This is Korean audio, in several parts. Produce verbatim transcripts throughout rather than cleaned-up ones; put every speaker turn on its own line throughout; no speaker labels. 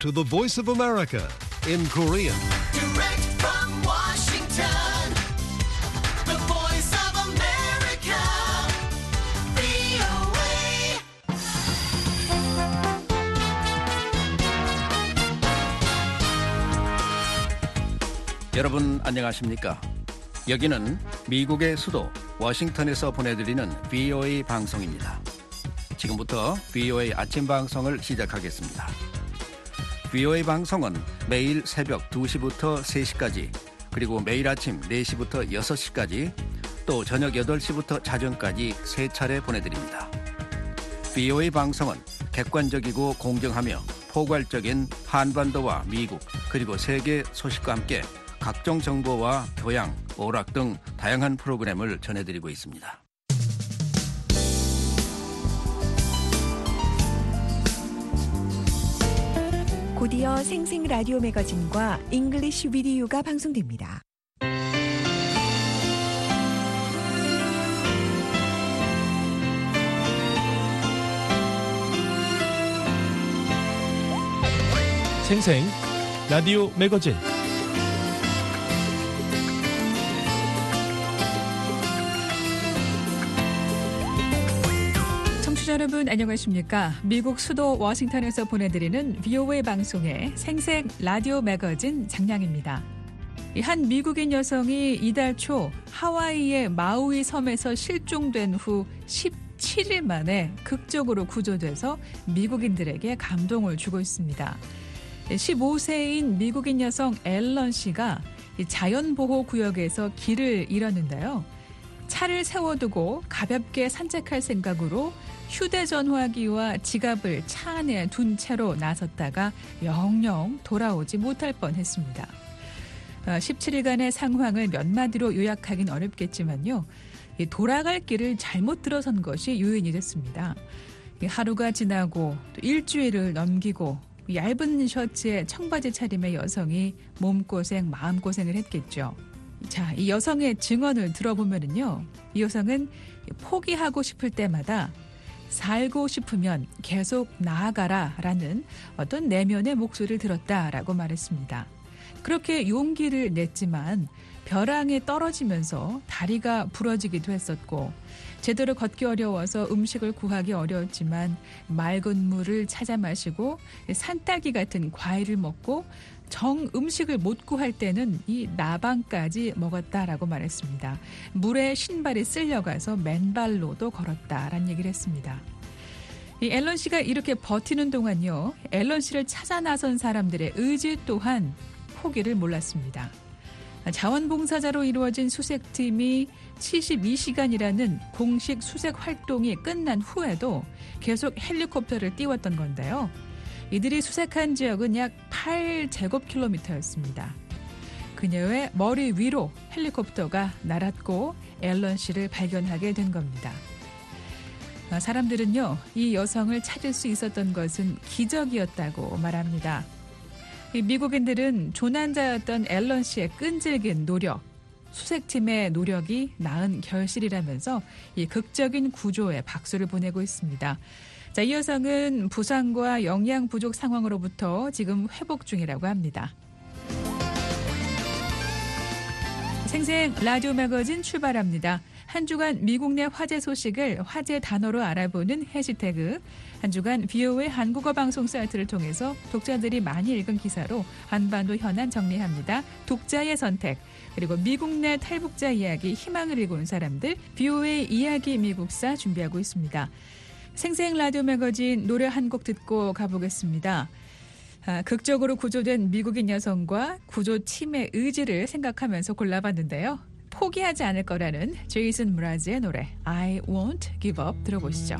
to the Voice of America in Korean.
Direct from Washington, the Voice of America, 브이오에이.
여러분 안녕하십니까? 여기는 미국의 수도 워싱턴에서 보내드리는 브이오에이 방송입니다. 지금부터 브이오에이 아침 방송을 시작하겠습니다. 브이오에이 방송은 매일 새벽 두 시부터 세 시까지, 그리고 매일 아침 네 시부터 여섯 시까지, 또 저녁 여덟 시부터 자정까지 세 차례 보내드립니다. 브이오에이 방송은 객관적이고 공정하며 포괄적인 한반도와 미국 그리고 세계 소식과 함께 각종 정보와 교양, 오락 등 다양한 프로그램을 전해드리고 있습니다.
곧이어 생생 라디오 매거진과 잉글리시 비디오가 방송됩니다.
생생 라디오 매거진.
청취자 여러분 안녕하십니까? 미국 수도 워싱턴에서 보내드리는 브이오에이 방송의 생생 라디오 매거진 장량입니다. 한 미국인 여성이 이달 초 하와이의 마우이 섬에서 실종된 후 십칠 일 만에 극적으로 구조돼서 미국인들에게 감동을 주고 있습니다. 십오 세인 미국인 여성 앨런 씨가 자연보호구역에서 길을 잃었는데요. 차를 세워두고 가볍게 산책할 생각으로 휴대전화기와 지갑을 차 안에 둔 채로 나섰다가 영영 돌아오지 못할 뻔했습니다. 십칠 일간의 상황을 몇 마디로 요약하긴 어렵겠지만요. 돌아갈 길을 잘못 들어선 것이 요인이 됐습니다. 하루가 지나고 또 일주일을 넘기고 얇은 셔츠에 청바지 차림의 여성이 몸고생, 마음고생을 했겠죠. 자, 이 여성의 증언을 들어보면은요, 이 여성은 포기하고 싶을 때마다 살고 싶으면 계속 나아가라라는 어떤 내면의 목소리를 들었다라고 말했습니다. 그렇게 용기를 냈지만 벼랑에 떨어지면서 다리가 부러지기도 했었고, 제대로 걷기 어려워서 음식을 구하기 어려웠지만 맑은 물을 찾아 마시고 산딸기 같은 과일을 먹고 정 음식을 못 구할 때는 이 나방까지 먹었다라고 말했습니다. 물에 신발이 쓸려가서 맨발로도 걸었다라는 얘기를 했습니다. 이 앨런 씨가 이렇게 버티는 동안요, 앨런 씨를 찾아 나선 사람들의 의지 또한 포기를 몰랐습니다. 자원봉사자로 이루어진 수색팀이 칠십이 시간이라는 공식 수색 활동이 끝난 후에도 계속 헬리콥터를 띄웠던 건데요. 이들이 수색한 지역은 약 팔 제곱킬로미터였습니다. 그녀의 머리 위로 헬리콥터가 날았고 앨런 씨를 발견하게 된 겁니다. 사람들은요, 이 여성을 찾을 수 있었던 것은 기적이었다고 말합니다. 미국인들은 조난자였던 앨런 씨의 끈질긴 노력, 수색팀의 노력이 낳은 결실이라면서 이 극적인 구조에 박수를 보내고 있습니다. 자, 이 여성은 부상과 영양 부족 상황으로부터 지금 회복 중이라고 합니다. 생생 라디오 매거진 출발합니다. 한 주간 미국 내 화제 소식을 화제 단어로 알아보는 해시태그, 한 주간 브이오에이 한국어 방송 사이트를 통해서 독자들이 많이 읽은 기사로 한반도 현안 정리합니다. 독자의 선택, 그리고 미국 내 탈북자 이야기, 희망을 읽은 사람들, 브이오에이 이야기 미국사 준비하고 있습니다. 생생 라디오 매거진 노래 한 곡 듣고 가보겠습니다. 아, 극적으로 구조된 미국인 여성과 구조팀의 의지를 생각하면서 골라봤는데요. 포기하지 않을 거라는 제이슨 무라즈의 노래 I Won't Give Up 들어보시죠.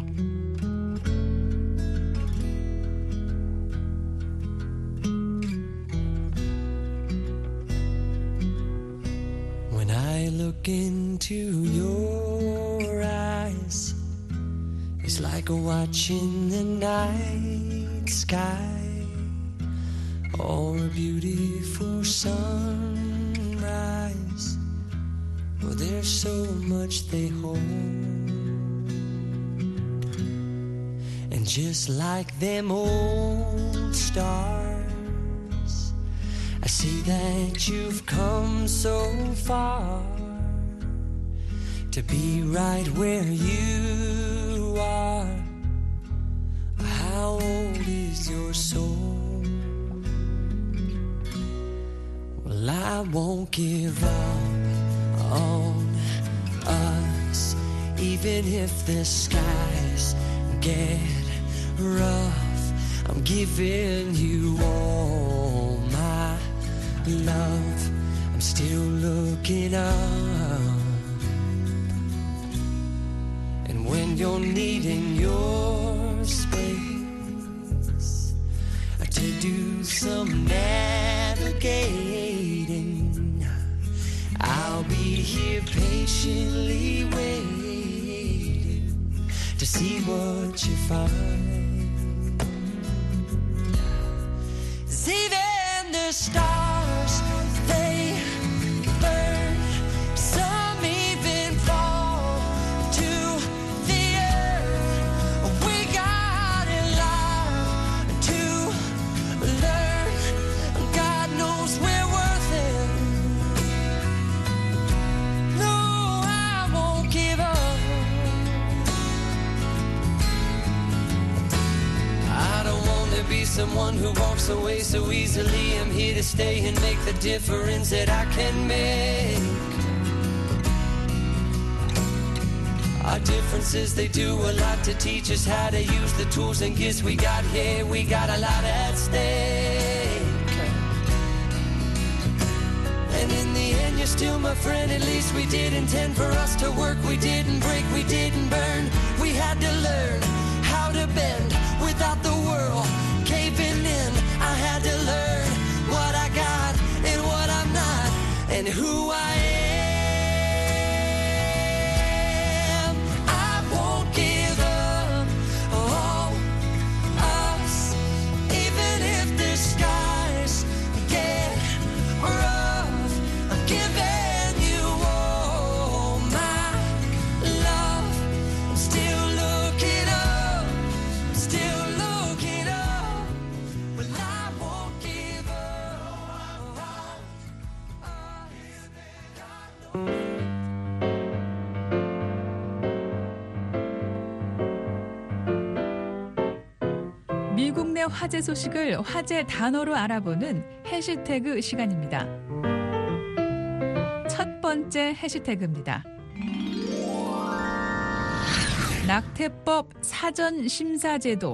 When I look into your eyes, it's like watching the night sky or a beautiful sunrise. Oh, there's so much they hold, and just like them old stars I see that you've come so far to be right where you are. How old is your soul? Well, I won't give up on us, even if the skies get rough. I'm giving you all my love. I'm still looking up. And when you're needing your space to do some navigating, I'll be here patiently waiting to see what you find. 'Cause even the stars, they burn, some even fall to the earth. We got a lot to learn. God knows we're worth it. No, I won't give up. I don't want to be someone who walks away so easily. I'm here to stay and make the difference that I can make. Our differences, they do a lot to teach us how to use the tools and gifts we got here. We got a lot at stake. And in the end, you're still my friend. At least we did intend for us to work. We didn't break, we didn't burn. We had to learn how to bend without the world caving in. I had to learn what I got and what I'm not and who I am. I won't give up on us, even if the skies get rough. I'm giving you all my love. I'm still looking up, I'm still looking up. Well, I won't give up on us.
미국 내 화제 소식을 화제 단어로 알아보는 해시태그 시간입니다. 첫 번째 해시태그입니다. 낙태법 사전 심사제도.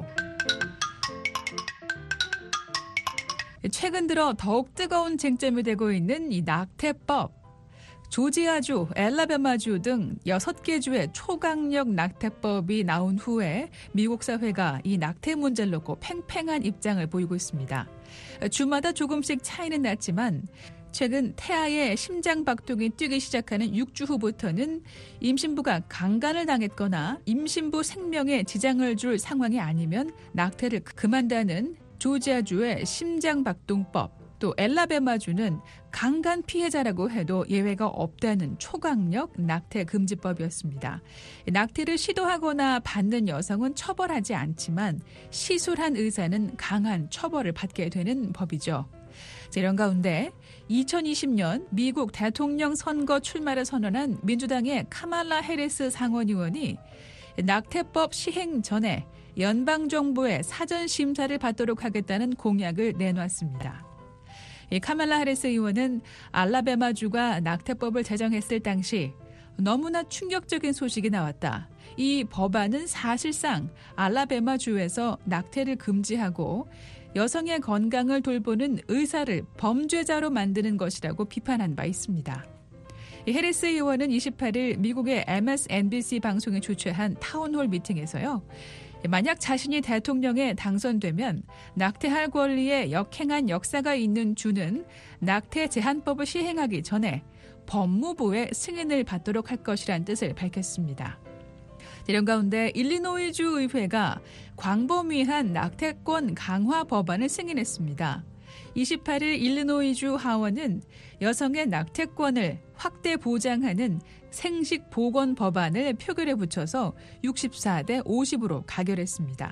최근 들어 더욱 뜨거운 쟁점이 되고 있는 이 낙태법. 조지아주, 엘라바마주 등 여섯 개 주의 초강력 낙태법이 나온 후에 미국 사회가 이 낙태 문제를 놓고 팽팽한 입장을 보이고 있습니다. 주마다 조금씩 차이는 났지만 최근 태아의 심장박동이 뛰기 시작하는 육 주 후부터는 임신부가 강간을 당했거나 임신부 생명에 지장을 줄 상황이 아니면 낙태를 그만다는 조지아주의 심장박동법, 또 엘라바마주는 강간 피해자라고 해도 예외가 없다는 초강력 낙태 금지법이었습니다. 낙태를 시도하거나 받는 여성은 처벌하지 않지만 시술한 의사는 강한 처벌을 받게 되는 법이죠. 이런 가운데 이천이십 년 미국 대통령 선거 출마를 선언한 민주당의 카말라 해리스 상원의원이 낙태법 시행 전에 연방정부의 사전심사를 받도록 하겠다는 공약을 내놨습니다. 이 카말라 해리스 의원은 알라바마주가 낙태법을 제정했을 당시 너무나 충격적인 소식이 나왔다. 이 법안은 사실상 알라바마주에서 낙태를 금지하고 여성의 건강을 돌보는 의사를 범죄자로 만드는 것이라고 비판한 바 있습니다. 해리스 의원은 이십팔 일 미국의 엠에스엔비씨 방송에 주최한 타운홀 미팅에서요. 만약 자신이 대통령에 당선되면 낙태할 권리에 역행한 역사가 있는 주는 낙태 제한법을 시행하기 전에 법무부의 승인을 받도록 할 것이라는 뜻을 밝혔습니다. 이런 가운데 일리노이주 의회가 광범위한 낙태권 강화 법안을 승인했습니다. 이십팔 일 일리노이주 하원은 여성의 낙태권을 확대 보장하는 생식 보건 법안을 표결에 붙여서 육십사 대 오십으로 가결했습니다.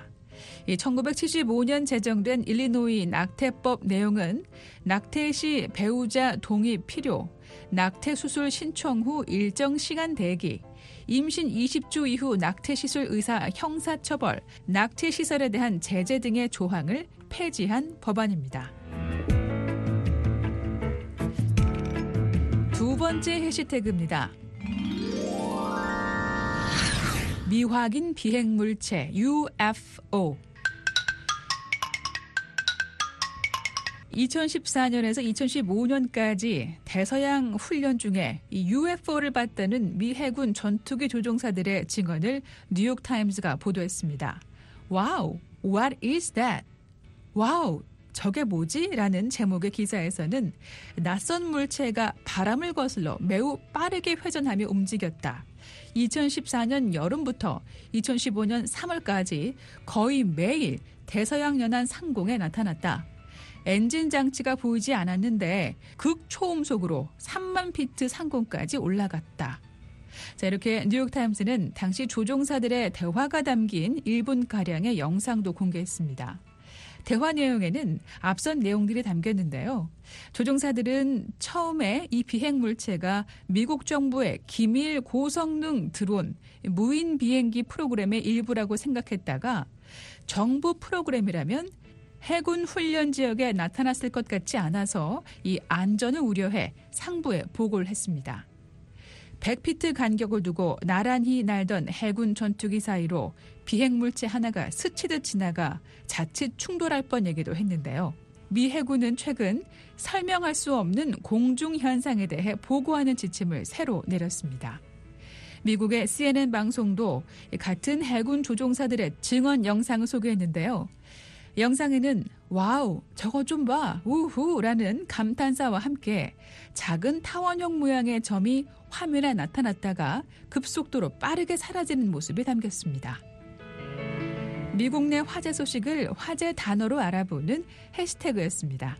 이 천구백칠십오 년 제정된 일리노이 낙태법 내용은 낙태 시 배우자 동의 필요, 낙태 수술 신청 후 일정 시간 대기, 임신 이십 주 이후 낙태시술 의사 형사처벌, 낙태시설에 대한 제재 등의 조항을 폐지한 법안입니다. 두 번째 해시태그입니다. 미확인 비행물체 유에프오. 이천십사 년에서 이천십오 년까지 대서양 훈련 중에 이 유에프오를 봤다는 미 해군 전투기 조종사들의 증언을 뉴욕타임스가 보도했습니다. 와우, what is that? 와우, 저게 뭐지? 라는 제목의 기사에서는 낯선 물체가 바람을 거슬러 매우 빠르게 회전하며 움직였다. 이천십사 년 여름부터 이천십오 년 삼월까지 거의 매일 대서양 연안 상공에 나타났다. 엔진 장치가 보이지 않았는데 극초음속으로 삼만 피트 상공까지 올라갔다. 자, 이렇게 뉴욕타임스는 당시 조종사들의 대화가 담긴 일 분가량의 영상도 공개했습니다. 대화 내용에는 앞선 내용들이 담겼는데요. 조종사들은 처음에 이 비행 물체가 미국 정부의 기밀 고성능 드론 무인 비행기 프로그램의 일부라고 생각했다가 정부 프로그램이라면 해군 훈련 지역에 나타났을 것 같지 않아서 이 안전을 우려해 상부에 보고를 했습니다. 백 피트 간격을 두고 나란히 날던 해군 전투기 사이로 비행물체 하나가 스치듯 지나가 자칫 충돌할 뻔하기도 했는데요. 미 해군은 최근 설명할 수 없는 공중 현상에 대해 보고하는 지침을 새로 내렸습니다. 미국의 씨엔엔 방송도 같은 해군 조종사들의 증언 영상을 소개했는데요. 영상에는 와우, 저거 좀 봐, 우후라는 감탄사와 함께 작은 타원형 모양의 점이 화면에 나타났다가 급속도로 빠르게 사라지는 모습이 담겼습니다. 미국 내 화제 소식을 화제 단어로 알아보는 해시태그였습니다.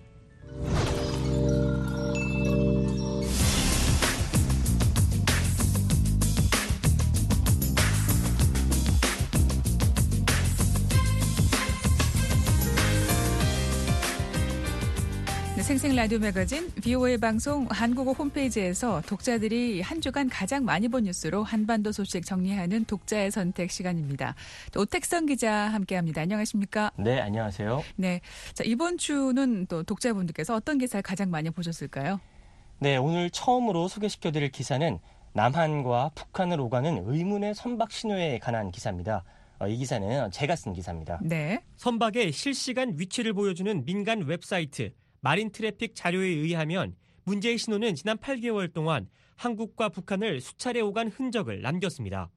생생 라디오 매거진 브이오에이 방송 한국어 홈페이지에서 독자들이 한 주간 가장 많이 본 뉴스로 한반도 소식 정리하는 독자의 선택 시간입니다. 오택성 기자 함께합니다. 안녕하십니까?
네, 안녕하세요.
네, 자 이번 주는 또 독자분들께서 어떤 기사를 가장 많이 보셨을까요?
네, 오늘 처음으로 소개시켜드릴 기사는 남한과 북한을 오가는 의문의 선박 신호에 관한 기사입니다. 어, 이 기사는 제가 쓴 기사입니다.
네.
선박의 실시간 위치를 보여주는 민간 웹사이트 마린 트래픽 자료에 의하면 문제의 신호는 지난 팔 개월 동안 한국과 북한을 수차례 오간 흔적을 남겼습니다.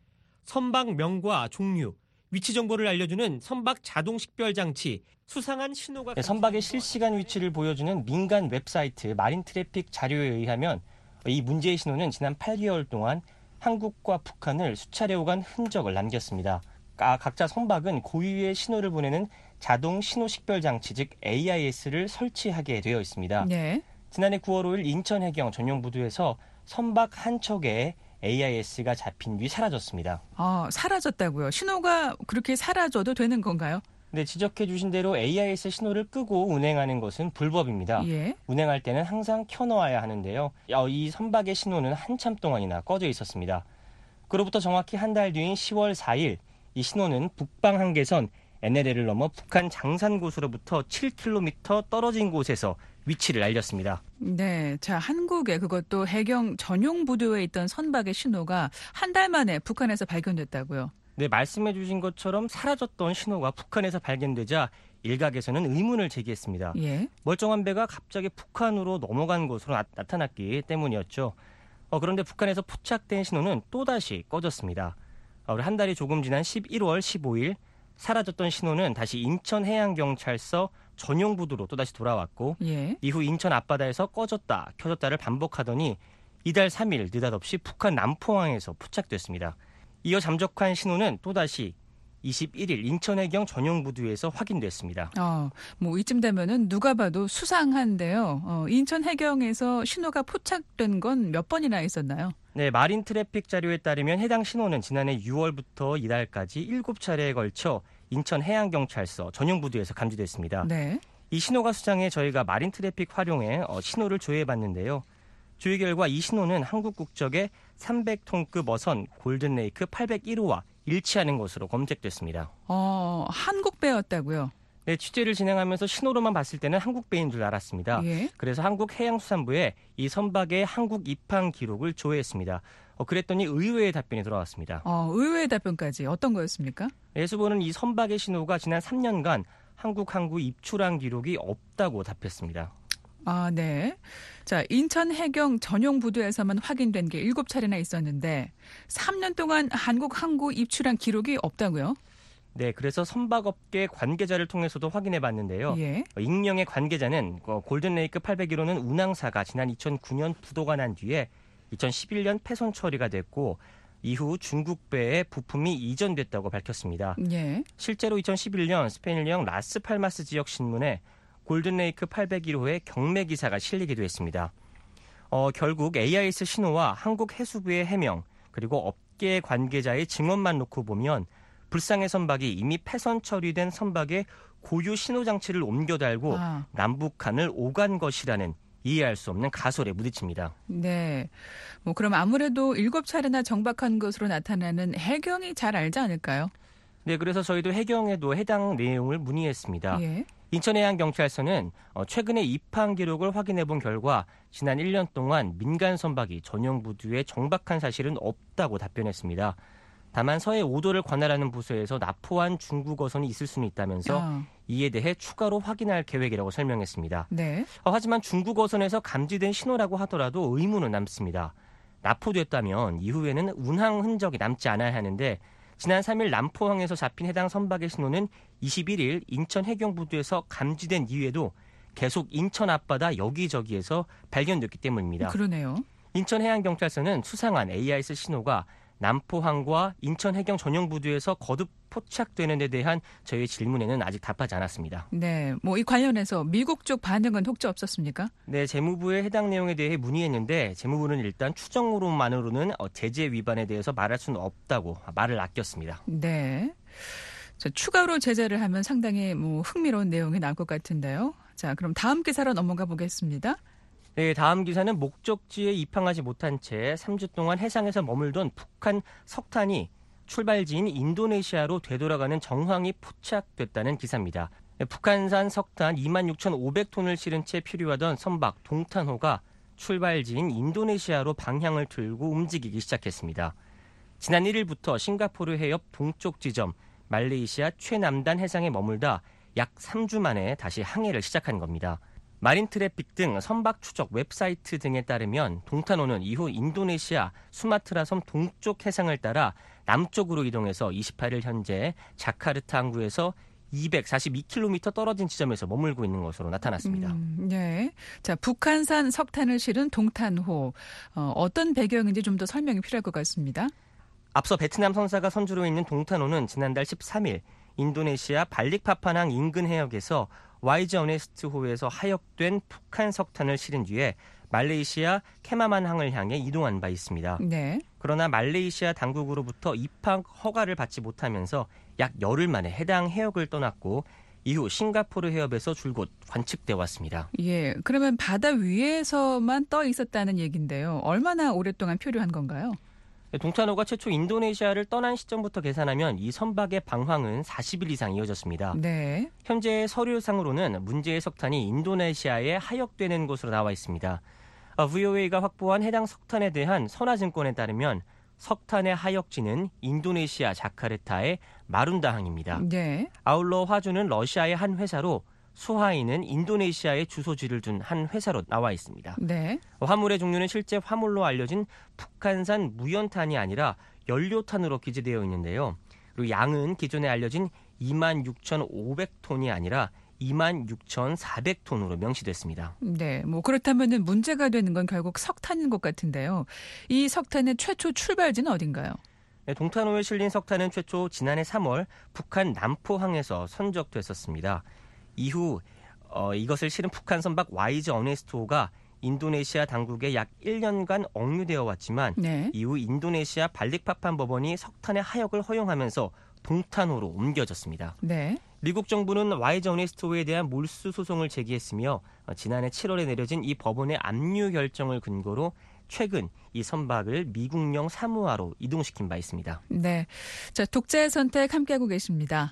선박 명과 종류, 위치 정보를 알려주는 선박 자동 식별 장치, 수상한 신호가...
네, 선박의 실시간 위치를 보여주는 민간 웹사이트 마린 트래픽 자료에 의하면 이 문제의 신호는 지난 팔 개월 동안 한국과 북한을 수차례 오간 흔적을 남겼습니다. 아, 각자 선박은 고유의 신호를 보내는 자동 신호 식별 장치, 즉 에이아이에스를 설치하게 되어 있습니다.
네.
지난해 구월 오일 인천해경 전용 부두에서 선박 한 척에 에이아이에스가 잡힌 뒤 사라졌습니다.
아, 사라졌다고요? 신호가 그렇게 사라져도 되는 건가요?
네, 지적해 주신 대로 에이아이에스 신호를 끄고 운행하는 것은 불법입니다.
예.
운행할 때는 항상 켜놓아야 하는데요. 이 선박의 신호는 한참 동안이나 꺼져 있었습니다. 그로부터 정확히 한 달 뒤인 시월 사일, 이 신호는 북방 한계선 엔엘엘을 넘어 북한 장산고수로부터 칠 킬로미터 떨어진 곳에서 위치를 알렸습니다.
네, 자 한국에 그것도 해경 전용 부두에 있던 선박의 신호가 한 달 만에 북한에서 발견됐다고요?
네, 말씀해 주신 것처럼 사라졌던 신호가 북한에서 발견되자 일각에서는 의문을 제기했습니다.
예.
멀쩡한 배가 갑자기 북한으로 넘어간 것으로 나, 나타났기 때문이었죠. 어, 그런데 북한에서 포착된 신호는 또다시 꺼졌습니다. 어, 한 달이 조금 지난 십일월 십오일 사라졌던 신호는 다시 인천해양경찰서 전용 부두로 또다시 돌아왔고
예.
이후 인천 앞바다에서 꺼졌다 켜졌다를 반복하더니 이달 삼일 느닷없이 북한 남포항에서 포착됐습니다. 이어 잠적한 신호는 또다시 이십일일 인천해경 전용 부두에서 확인됐습니다.
어, 뭐 이쯤 되면은 누가 봐도 수상한데요. 어, 인천해경에서 신호가 포착된 건 몇 번이나 있었나요?
네, 마린 트래픽 자료에 따르면 해당 신호는 지난해 유월부터 이달까지 일곱 차례에 걸쳐 인천해양경찰서 전용부두에서 감지됐습니다.
네.
이 신호가 수장해 저희가 마린 트래픽 활용해 어, 신호를 조회해봤는데요. 조회 결과 이 신호는 한국 국적의 삼백 톤급 어선 골든레이크 팔백일 호와 일치하는 것으로 검색됐습니다.
어, 한국 배였다고요?
네, 취재를 진행하면서 신호로만 봤을 때는 한국 배인 줄 알았습니다.
예.
그래서 한국해양수산부에 이 선박의 한국 입항 기록을 조회했습니다. 어, 그랬더니 의외의 답변이 돌아왔습니다.
어, 의외의 답변까지 어떤 거였습니까?
예수보는 이 선박의 신호가 지난 삼 년간 한국 항구 입출항 기록이 없다고 답했습니다.
아, 네. 자, 인천 해경 전용 부두에서만 확인된 게 일곱 차례나 있었는데 삼 년 동안 한국 항구 입출항 기록이 없다고요?
네, 그래서 선박업계 관계자를 통해서도 확인해 봤는데요.
예.
익명의 관계자는 골든레이크 팔백일 호는 운항사가 지난 이천구 년 부도가 난 뒤에 이천십일 년 폐손 처리가 됐고 이후 중국배에 부품이 이전됐다고 밝혔습니다.
예.
실제로 이천십일 년 스페인령 라스팔마스 지역 신문에 골든레이크 팔백일 호의 경매 기사가 실리기도 했습니다. 어, 결국 에이아이에스 신호와 한국 해수부의 해명 그리고 업계 관계자의 증언만 놓고 보면 불상의 선박이 이미 폐선 처리된 선박에 고유 신호 장치를 옮겨 달고
아.
남북한을 오간 것이라는 이해할 수 없는 가설에 부딪힙니다.
네. 뭐 그럼 아무래도 일곱 차례나 정박한 것으로 나타나는 해경이 잘 알지 않을까요?
네, 그래서 저희도 해경에도 해당 내용을 문의했습니다.
예.
인천해양경찰서는 최근에 입항 기록을 확인해 본 결과 지난 일 년 동안 민간 선박이 전용 부두에 정박한 사실은 없다고 답변했습니다. 다만 서해 오 도를 관할하는 부서에서 납포한 중국 어선이 있을 수는 있다면서
아.
이에 대해 추가로 확인할 계획이라고 설명했습니다.
네.
하지만 중국 어선에서 감지된 신호라고 하더라도 의문은 남습니다. 납포됐다면 이후에는 운항 흔적이 남지 않아야 하는데 지난 삼 일 남포항에서 잡힌 해당 선박의 신호는 이십일 일 인천 해경부두에서 감지된 이후에도 계속 인천 앞바다 여기저기에서 발견됐기 때문입니다.
그러네요.
인천해양경찰서는 수상한 에이아이에스 신호가 남포항과 인천해경 전용부두에서 거듭 포착되는 데 대한 저희의 질문에는 아직 답하지 않았습니다.
네, 뭐 이 관련해서 미국 쪽 반응은 혹시 없었습니까?
네, 재무부에 해당 내용에 대해 문의했는데 재무부는 일단 추정으로만으로는 제재 위반에 대해서 말할 수는 없다고 말을 아꼈습니다.
네. 자, 추가로 제재를 하면 상당히 뭐 흥미로운 내용이 나올 것 같은데요. 자, 그럼 다음 기사로 넘어가 보겠습니다.
네, 다음 기사는 목적지에 입항하지 못한 채 삼 주 동안 해상에서 머물던 북한 석탄이 출발지인 인도네시아로 되돌아가는 정황이 포착됐다는 기사입니다. 북한산 석탄 이만 육천오백 톤을 실은 채 표류하던 선박 동탄호가 출발지인 인도네시아로 방향을 틀고 움직이기 시작했습니다. 지난 일 일부터 싱가포르 해협 동쪽 지점 말레이시아 최남단 해상에 머물다 약 삼 주 만에 다시 항해를 시작한 겁니다. 마린 트래픽 등 선박 추적 웹사이트 등에 따르면 동탄호는 이후 인도네시아 수마트라 섬 동쪽 해상을 따라 남쪽으로 이동해서 이십팔 일 현재 자카르타 항구에서 이백사십이 킬로미터 떨어진 지점에서 머물고 있는 것으로 나타났습니다.
음, 네. 자, 북한산 석탄을 실은 동탄호. 어, 어떤 배경인지 좀 더 설명이 필요할 것 같습니다.
앞서 베트남 선사가 선주로 있는 동탄호는 지난달 십삼 일 인도네시아 발릭파파낭 인근 해역에서 와이즈 어네스트호에서 하역된 북한 석탄을 실은 뒤에 말레이시아 케마만항을 향해 이동한 바 있습니다.
네.
그러나 말레이시아 당국으로부터 입항 허가를 받지 못하면서 약 열흘 만에 해당 해역을 떠났고 이후 싱가포르 해협에서 줄곧 관측돼 왔습니다.
예. 그러면 바다 위에서만 떠 있었다는 얘기인데요. 얼마나 오랫동안 표류한 건가요?
동탄호가 최초 인도네시아를 떠난 시점부터 계산하면 이 선박의 방황은 사십 일 이상 이어졌습니다.
네.
현재 서류상으로는 문제의 석탄이 인도네시아에 하역되는 것으로 나와 있습니다. 브이오에이가 확보한 해당 석탄에 대한 선화증권에 따르면 석탄의 하역지는 인도네시아 자카르타의 마룬다항입니다.
네.
아울러 화주는 러시아의 한 회사로 수하인은 인도네시아에 주소지를 둔 한 회사로 나와 있습니다.
네.
화물의 종류는 실제 화물로 알려진 북한산 무연탄이 아니라 연료탄으로 기재되어 있는데요. 그리고 양은 기존에 알려진 이만 육천오백 톤이 아니라 이만 육천사백 톤으로 명시됐습니다.
네. 뭐 그렇다면은 문제가 되는 건 결국 석탄인 것 같은데요. 이 석탄의 최초 출발지는 어딘가요?
네, 동탄호에 실린 석탄은 최초 지난해 삼월 북한 남포항에서 선적됐었습니다. 이후 어, 이것을 실은 북한 선박 와이즈 어네스트호가 인도네시아 당국에 약 일 년간 억류되어 왔지만
네.
이후 인도네시아 발릭파판 법원이 석탄의 하역을 허용하면서 동탄호로 옮겨졌습니다.
네.
미국 정부는 와이저네스토어에 대한 몰수 소송을 제기했으며 지난해 칠월에 내려진 이 법원의 압류 결정을 근거로 최근 이 선박을 미국령 사무하로 이동시킨 바 있습니다.
네. 자, 독자의 선택 함께하고 계십니다.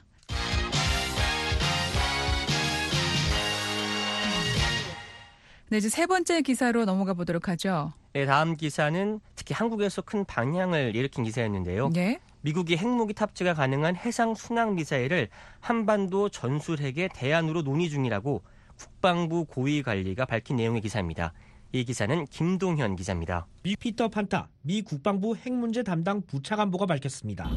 네, 이제 세 번째 기사로 넘어가 보도록 하죠.
네, 다음 기사는 특히 한국에서 큰 방향을 일으킨 기사였는데요.
네.
미국이 핵무기 탑재가 가능한 해상 순항 미사일을 한반도 전술핵의 대안으로 논의 중이라고 국방부 고위 관리가 밝힌 내용의 기사입니다. 이 기사는 김동현 기자입니다.
미 피터 판타 미 국방부 핵 문제 담당 부차관보가 밝혔습니다.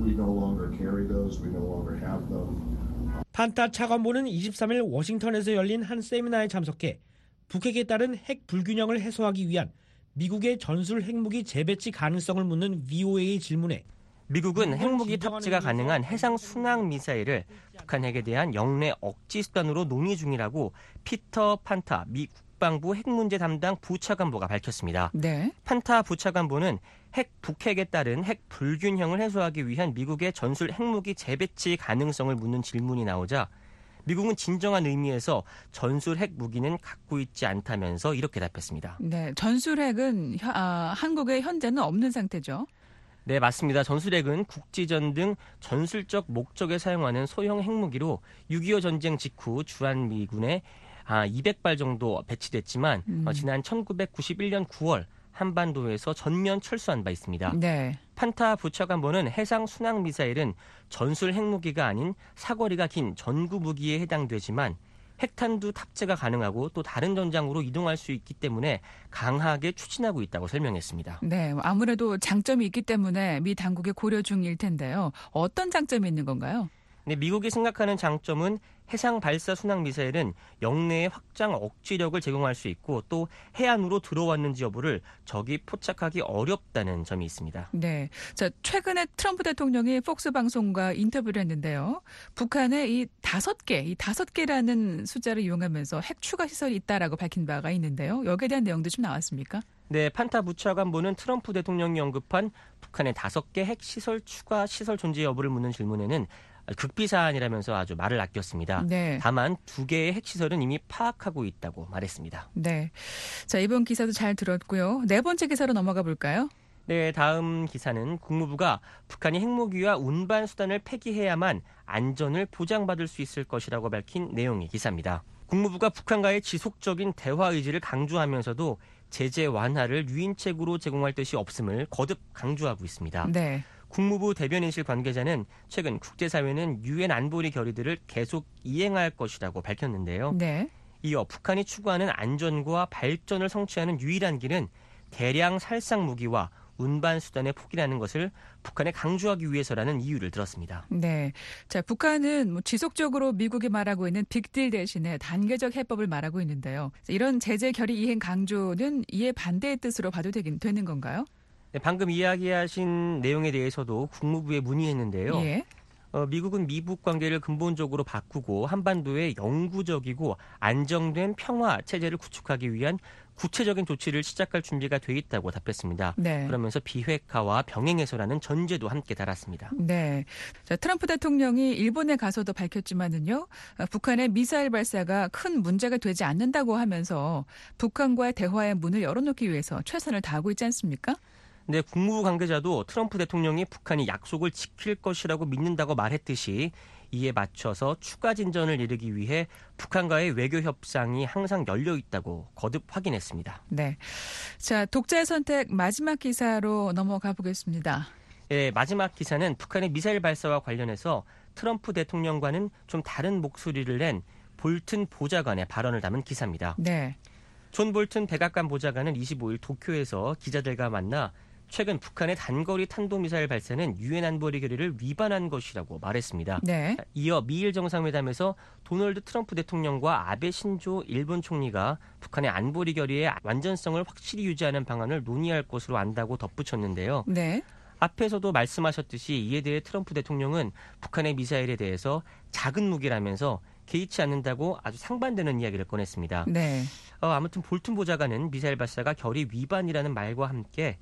판타 차관보는 이십삼 일 워싱턴에서 열린 한 세미나에 참석해 북핵에 따른 핵 불균형을 해소하기 위한 미국의 전술 핵무기 재배치 가능성을 묻는 브이오에이 질문에
미국은 핵무기 탑재가 가능한 해상 순항 미사일을 북한 핵에 대한 영내 억지 수단으로 논의 중이라고 피터 판타 미 국방부 핵 문제 담당 부차관보가 밝혔습니다.
네.
판타 부차관보는 핵 북핵에 따른 핵 불균형을 해소하기 위한 미국의 전술 핵무기 재배치 가능성을 묻는 질문이 나오자 미국은 진정한 의미에서 전술 핵 무기는 갖고 있지 않다면서 이렇게 답했습니다.
네, 전술 핵은 아, 한국에 현재는 없는 상태죠.
네, 맞습니다. 전술핵은 국지전 등 전술적 목적에 사용하는 소형 핵무기로 육이오 전쟁 직후 주한미군에 아, 이백 발 정도 배치됐지만
음.
어, 지난 천구백구십일 년 구월 한반도에서 전면 철수한 바 있습니다.
네.
판타 부차관보는 해상 순항 미사일은 전술 핵무기가 아닌 사거리가 긴 전구 무기에 해당되지만 핵탄두 탑재가 가능하고 또 다른 전장으로 이동할 수 있기 때문에 강하게 추진하고 있다고 설명했습니다.
네, 아무래도 장점이 있기 때문에 미 당국의 고려 중일 텐데요. 어떤 장점이 있는 건가요?
네, 미국이 생각하는 장점은 해상 발사 순항 미사일은 영내의 확장 억지력을 제공할 수 있고 또 해안으로 들어왔는지 여부를 적이 포착하기 어렵다는 점이 있습니다.
네, 자 최근에 트럼프 대통령이 폭스 방송과 인터뷰를 했는데요. 북한에 이 다섯 개, 이 다섯 개라는 숫자를 이용하면서 핵 추가 시설이 있다라고 밝힌 바가 있는데요. 여기에 대한 내용도 좀 나왔습니까?
네, 판타 부차관보는 트럼프 대통령이 언급한 북한의 다섯 개 핵 시설 추가 시설 존재 여부를 묻는 질문에는 극비 사안이라면서 아주 말을 아꼈습니다.
네.
다만 두 개의 핵시설은 이미 파악하고 있다고 말했습니다.
네. 자, 이번 기사도 잘 들었고요. 네 번째 기사로 넘어가 볼까요?
네, 다음 기사는 국무부가 북한이 핵무기와 운반 수단을 폐기해야만 안전을 보장받을 수 있을 것이라고 밝힌 내용의 기사입니다. 국무부가 북한과의 지속적인 대화 의지를 강조하면서도 제재 완화를 유인책으로 제공할 뜻이 없음을 거듭 강조하고 있습니다.
네.
국무부 대변인실 관계자는 최근 국제사회는 유엔 안보리 결의들을 계속 이행할 것이라고 밝혔는데요.
네.
이어 북한이 추구하는 안전과 발전을 성취하는 유일한 길은 대량 살상 무기와 운반 수단의 포기라는 것을 북한에 강조하기 위해서라는 이유를 들었습니다.
네. 자, 북한은 뭐 지속적으로 미국이 말하고 있는 빅딜 대신에 단계적 해법을 말하고 있는데요. 이런 제재 결의 이행 강조는 이에 반대의 뜻으로 봐도 되긴 되는 건가요?
네, 방금 이야기하신 내용에 대해서도 국무부에 문의했는데요.
예.
어, 미국은 미북 관계를 근본적으로 바꾸고 한반도에 영구적이고 안정된 평화 체제를 구축하기 위한 구체적인 조치를 시작할 준비가 돼 있다고 답했습니다.
네.
그러면서 비핵화와 병행해서라는 전제도 함께 달았습니다.
네. 자, 트럼프 대통령이 일본에 가서도 밝혔지만은요, 북한의 미사일 발사가 큰 문제가 되지 않는다고 하면서 북한과의 대화의 문을 열어놓기 위해서 최선을 다하고 있지 않습니까?
네, 국무부 관계자도 트럼프 대통령이 북한이 약속을 지킬 것이라고 믿는다고 말했듯이 이에 맞춰서 추가 진전을 이루기 위해 북한과의 외교 협상이 항상 열려 있다고 거듭 확인했습니다.
네. 자, 독자의 선택 마지막 기사로 넘어가 보겠습니다.
네, 마지막 기사는 북한의 미사일 발사와 관련해서 트럼프 대통령과는 좀 다른 목소리를 낸 볼튼 보좌관의 발언을 담은 기사입니다.
네.
존 볼튼 백악관 보좌관은 이십오 일 도쿄에서 기자들과 만나 최근 북한의 단거리 탄도미사일 발사는 유엔 안보리 결의를 위반한 것이라고 말했습니다.
네.
이어 미일 정상회담에서 도널드 트럼프 대통령과 아베 신조 일본 총리가 북한의 안보리 결의의 완전성을 확실히 유지하는 방안을 논의할 것으로 안다고 덧붙였는데요.
네.
앞에서도 말씀하셨듯이 이에 대해 트럼프 대통령은 북한의 미사일에 대해서 작은 무기라면서 개의치 않는다고 아주 상반되는 이야기를 꺼냈습니다.
네.
어, 아무튼 볼튼 보좌관은 미사일 발사가 결의 위반이라는 말과 함께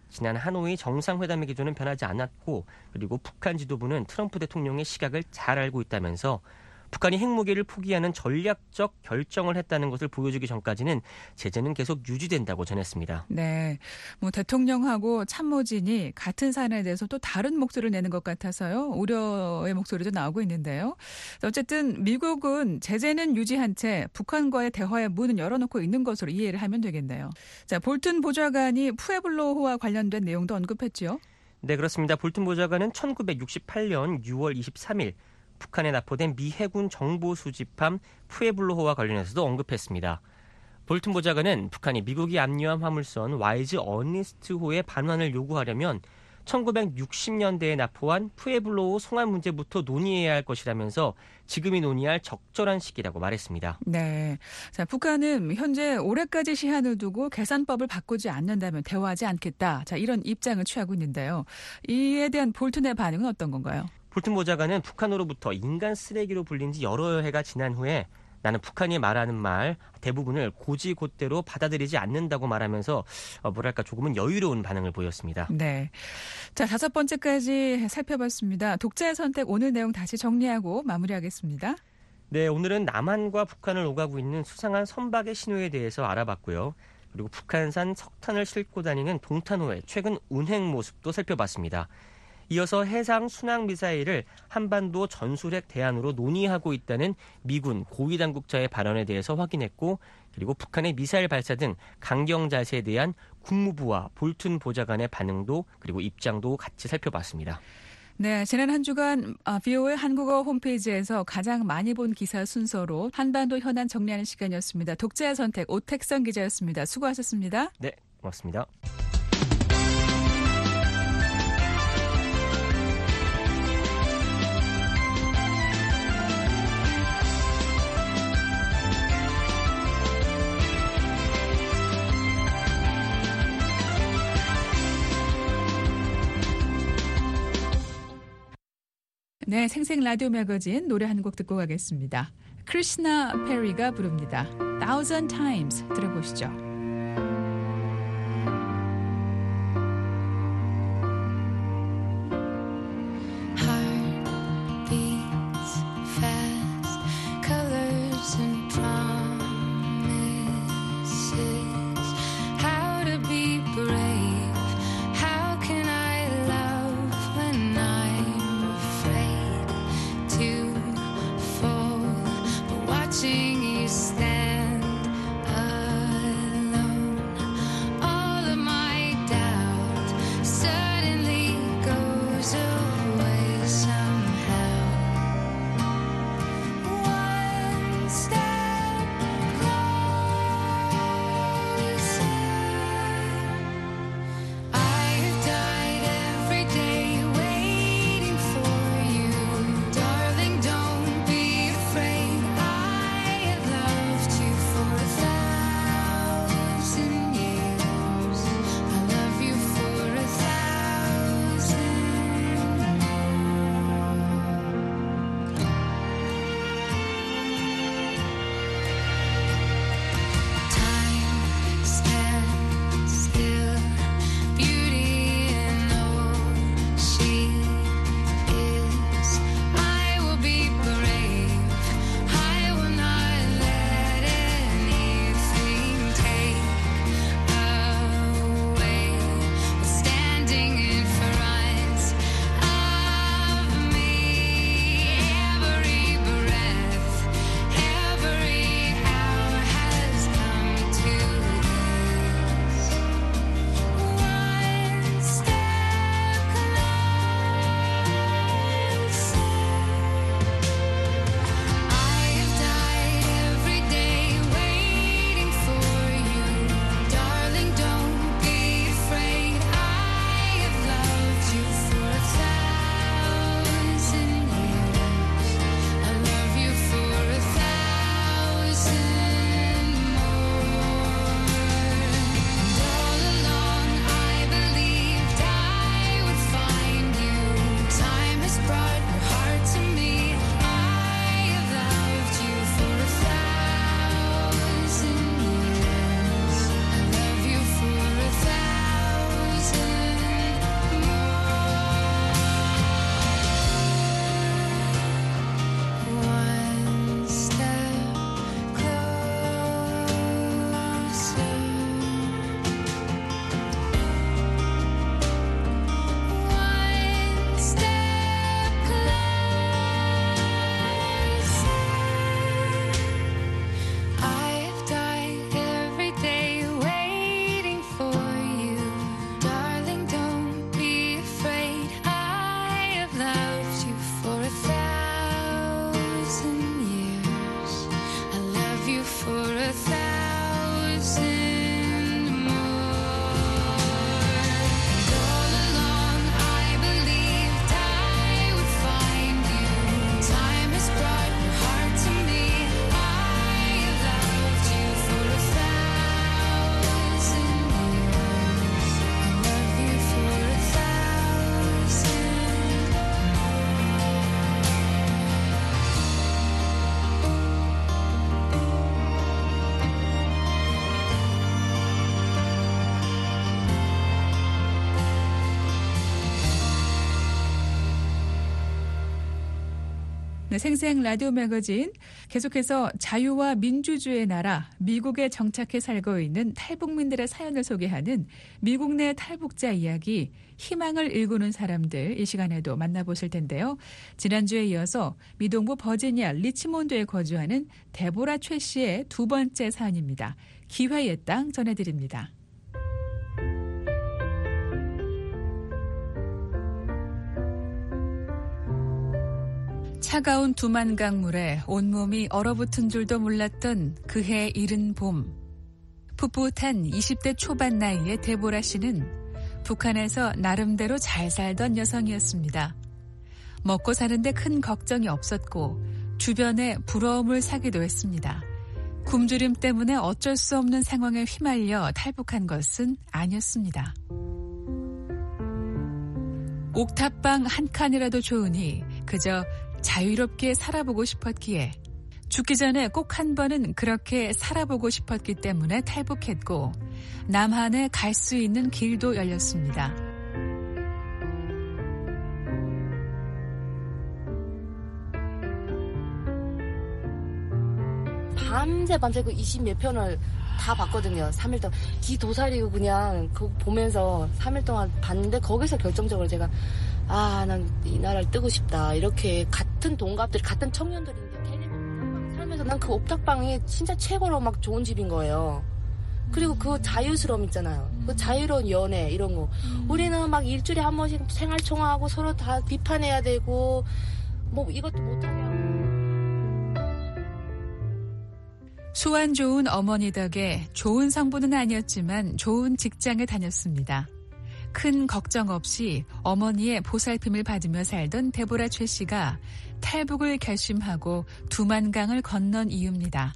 지난 하노이 정상회담의 기조는 변하지 않았고 그리고 북한 지도부는 트럼프 대통령의 시각을 잘 알고 있다면서 북한이 핵무기를 포기하는 전략적 결정을 했다는 것을 보여주기 전까지는 제재는 계속 유지된다고 전했습니다.
네, 뭐 대통령하고 참모진이 같은 사안에 대해서 또 다른 목소리를 내는 것 같아서요. 우려의 목소리도 나오고 있는데요. 어쨌든 미국은 제재는 유지한 채 북한과의 대화의 문은 열어놓고 있는 것으로 이해를 하면 되겠네요. 자, 볼튼 보좌관이 푸에블로호와 관련된 내용도 언급했죠.
네, 그렇습니다. 볼튼 보좌관은 천구백육십팔 년 유월 이십삼 일 북한에 납포된 미 해군 정보 수집함 푸에블로호와 관련해서도 언급했습니다. 볼튼 보좌관은 북한이 미국이 압류한 화물선 와이즈 어니스트호의 반환을 요구하려면 천구백육십 년대에 납포한 푸에블로호 송환 문제부터 논의해야 할 것이라면서 지금이 논의할 적절한 시기라고 말했습니다.
네, 자, 북한은 현재 올해까지 시한을 두고 계산법을 바꾸지 않는다면 대화하지 않겠다. 자, 이런 입장을 취하고 있는데요. 이에 대한 볼튼의 반응은 어떤 건가요?
볼튼 보좌관은 북한으로부터 인간 쓰레기로 불린 지 여러 해가 지난 후에 나는 북한이 말하는 말 대부분을 고지곧대로 받아들이지 않는다고 말하면서 어, 뭐랄까 조금은 여유로운 반응을 보였습니다.
네, 자, 다섯 번째까지 살펴봤습니다. 독자의 선택 오늘 내용 다시 정리하고 마무리하겠습니다.
네, 오늘은 남한과 북한을 오가고 있는 수상한 선박의 신호에 대해서 알아봤고요. 그리고 북한산 석탄을 싣고 다니는 동탄호의 최근 운행 모습도 살펴봤습니다. 이어서 해상 순항 미사일을 한반도 전술핵 대안으로 논의하고 있다는 미군 고위 당국자의 발언에 대해서 확인했고 그리고 북한의 미사일 발사 등 강경 자세에 대한 국무부와 볼튼 보좌관의 반응도 그리고 입장도 같이 살펴봤습니다.
네, 지난 한 주간 브이오에이 한국어 홈페이지에서 가장 많이 본 기사 순서로 한반도 현안 정리하는 시간이었습니다. 독자의 선택 오택성 기자였습니다. 수고하셨습니다.
네, 고맙습니다.
네, 생생 라디오 매거진 노래 한 곡 듣고 가겠습니다. 크리스나 페리가 부릅니다. Thousand Times 들어보시죠.
Watching you stand alone.
네, 생생 라디오 매거진 계속해서 자유와 민주주의의 나라 미국에 정착해 살고 있는 탈북민들의 사연을 소개하는 미국 내 탈북자 이야기 희망을 일구는 사람들 이 시간에도 만나보실 텐데요. 지난주에 이어서 미동부 버지니아 리치몬드에 거주하는 데보라 최 씨의 두 번째 사연입니다. 기회의 땅 전해드립니다. 차가운 두만 강물에 온몸이 얼어붙은 줄도 몰랐던 그해 이른 봄. 풋풋한 이십 대 초반 나이의 데보라 씨는 북한에서 나름대로 잘 살던 여성이었습니다. 먹고 사는데 큰 걱정이 없었고 주변에 부러움을 사기도 했습니다. 굶주림 때문에 어쩔 수 없는 상황에 휘말려 탈북한 것은 아니었습니다. 옥탑방 한 칸이라도 좋으니 그저 자유롭게 살아보고 싶었기에 죽기 전에 꼭 한 번은 그렇게 살아보고 싶었기 때문에 탈북했고 남한에 갈 수 있는 길도 열렸습니다.
밤새 밤새 그 이십 몇 편을 다 봤거든요. 삼 일 동안 기 도사리고 그냥 그거 보면서 삼 일 동안 봤는데 거기서 결정적으로 제가 아, 난 이 나라를 뜨고 싶다. 이렇게 같은 동갑들, 같은 청년들인데 걔네가 살면서 난 그 옥탑방이 진짜 최고로 막 좋은 집인 거예요. 그리고 그 자유스러움 있잖아요. 그 자유로운 연애 이런 거. 우리는 막 일주일에 한 번씩 생활총화하고 서로 다 비판해야 되고 뭐 이것도 못하게 하고.
수완 좋은 어머니 덕에 좋은 성부는 아니었지만 좋은 직장에 다녔습니다. 큰 걱정 없이 어머니의 보살핌을 받으며 살던 데보라 최 씨가 탈북을 결심하고 두만강을 건넌 이유입니다.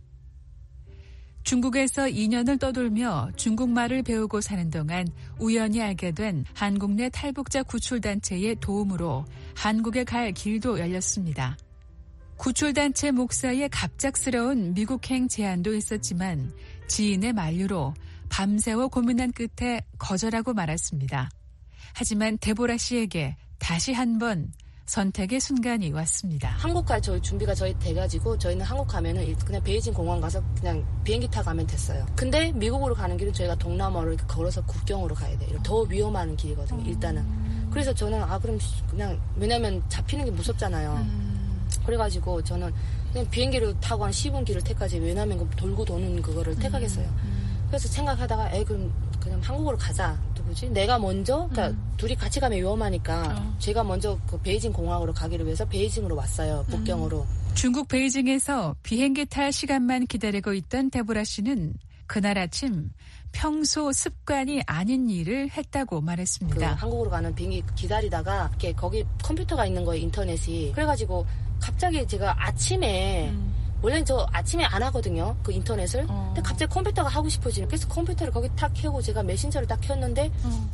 중국에서 이 년을 떠돌며 중국말을 배우고 사는 동안 우연히 알게 된 한국 내 탈북자 구출단체의 도움으로 한국에 갈 길도 열렸습니다. 구출단체 목사의 갑작스러운 미국행 제안도 있었지만 지인의 만류로 밤새워 고민한 끝에 거절하고 말았습니다. 하지만 데보라 씨에게 다시 한번 선택의 순간이 왔습니다.
한국 갈 저희 준비가 저희 돼가지고 저희는 한국 가면은 그냥 베이징 공항 가서 그냥 비행기 타고 가면 됐어요. 근데 미국으로 가는 길은 저희가 동남아로 이렇게 걸어서 국경으로 가야 돼요. 더 위험한 길이거든요. 일단은. 그래서 저는 아 그럼 그냥 왜냐면 잡히는 게 무섭잖아요. 그래가지고 저는 그냥 비행기를 타고 한 십 분 길을 택하지 왜냐면 돌고 도는 그거를 택하겠어요. 그래서 생각하다가 에 그럼 그냥 한국으로 가자. 누구지? 내가 먼저 그러니까 음. 둘이 같이 가면 위험하니까 어. 제가 먼저 그 베이징 공항으로 가기를 위해서 베이징으로 왔어요. 북경으로.
음. 중국 베이징에서 비행기 탈 시간만 기다리고 있던 데보라 씨는 그날 아침 평소 습관이 아닌 일을 했다고 말했습니다.
그 한국으로 가는 비행기 기다리다가 이렇게 거기 컴퓨터가 있는 거예요. 인터넷이. 그래가지고 갑자기 제가 아침에 음. 원래는 저 아침에 안 하거든요. 그 인터넷을. 어. 근데 갑자기 컴퓨터가 하고 싶어지는. 그래서 컴퓨터를 거기 탁 켜고 제가 메신저를 딱 켰는데 어.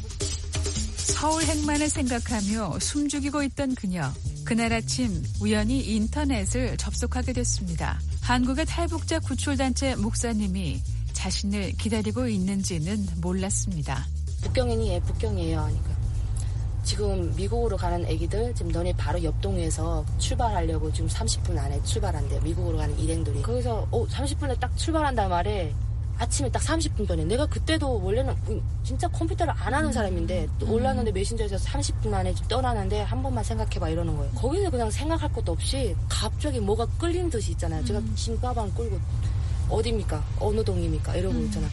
서울 행만을 생각하며 숨죽이고 있던 그녀. 그날 아침 우연히 인터넷을 접속하게 됐습니다. 한국의 탈북자 구출단체 목사님이 자신을 기다리고 있는지는 몰랐습니다.
북경이니? 예, 북경이에요. 하니까. 지금 미국으로 가는 애기들 지금 너네 바로 옆 동에서 출발하려고 지금 삼십 분 안에 출발한대요. 미국으로 가는 일행들이. 거기서 어, 삼십 분에 딱 출발한단 말에 아침에 딱 삼십 분 전에 내가 그때도 원래는 진짜 컴퓨터를 안 하는 사람인데 또 올랐는데 메신저에서 삼십 분 안에 좀 떠나는데 한 번만 생각해봐 이러는 거예요. 거기서 그냥 생각할 것도 없이 갑자기 뭐가 끌린 듯이 있잖아요. 제가 짐 가방 끌고 어디입니까? 어느 동입니까? 이러고 있잖아.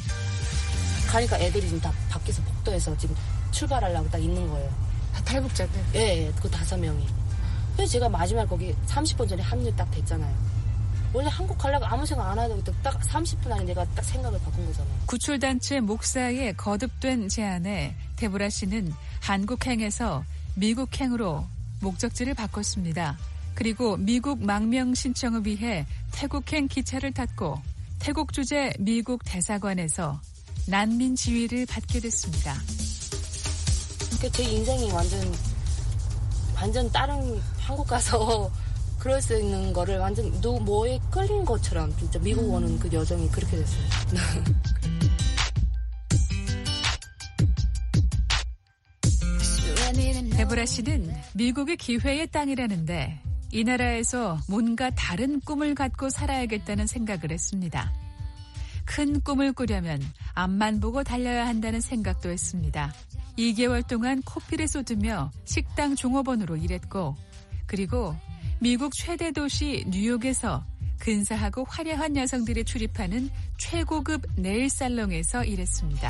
가니까 애들이 지금 다 밖에서 복도에서 지금 출발하려고 딱 있는 거예요.
다 탈북자들?
예, 예, 그 다섯 명이. 그래서 제가 마지막에 거기 삼십 분 전에 합류 딱 됐잖아요. 원래 한국 가려고 아무 생각 안 하다가 딱 삼십 분 안에 내가 딱 생각을 바꾼 거잖아요.
구출단체 목사의 거듭된 제안에 데보라 씨는 한국행에서 미국행으로 목적지를 바꿨습니다. 그리고 미국 망명 신청을 위해 태국행 기차를 탔고 태국 주재 미국 대사관에서 난민 지위를 받게 됐습니다.
제 인생이 완전 완전 다른 한국 가서 그럴 수 있는 거를 완전 노 뭐에 끌린 것처럼 진짜 미국 오는 그 여정이 그렇게 됐어요.
데보라 씨는 미국이 기회의 땅이라는데 이 나라에서 뭔가 다른 꿈을 갖고 살아야겠다는 생각을 했습니다. 큰 꿈을 꾸려면 앞만 보고 달려야 한다는 생각도 했습니다. 이 개월 동안 코피를 쏟으며 식당 종업원으로 일했고 그리고 미국 최대 도시 뉴욕에서 근사하고 화려한 여성들이 출입하는 최고급 네일 살롱에서 일했습니다.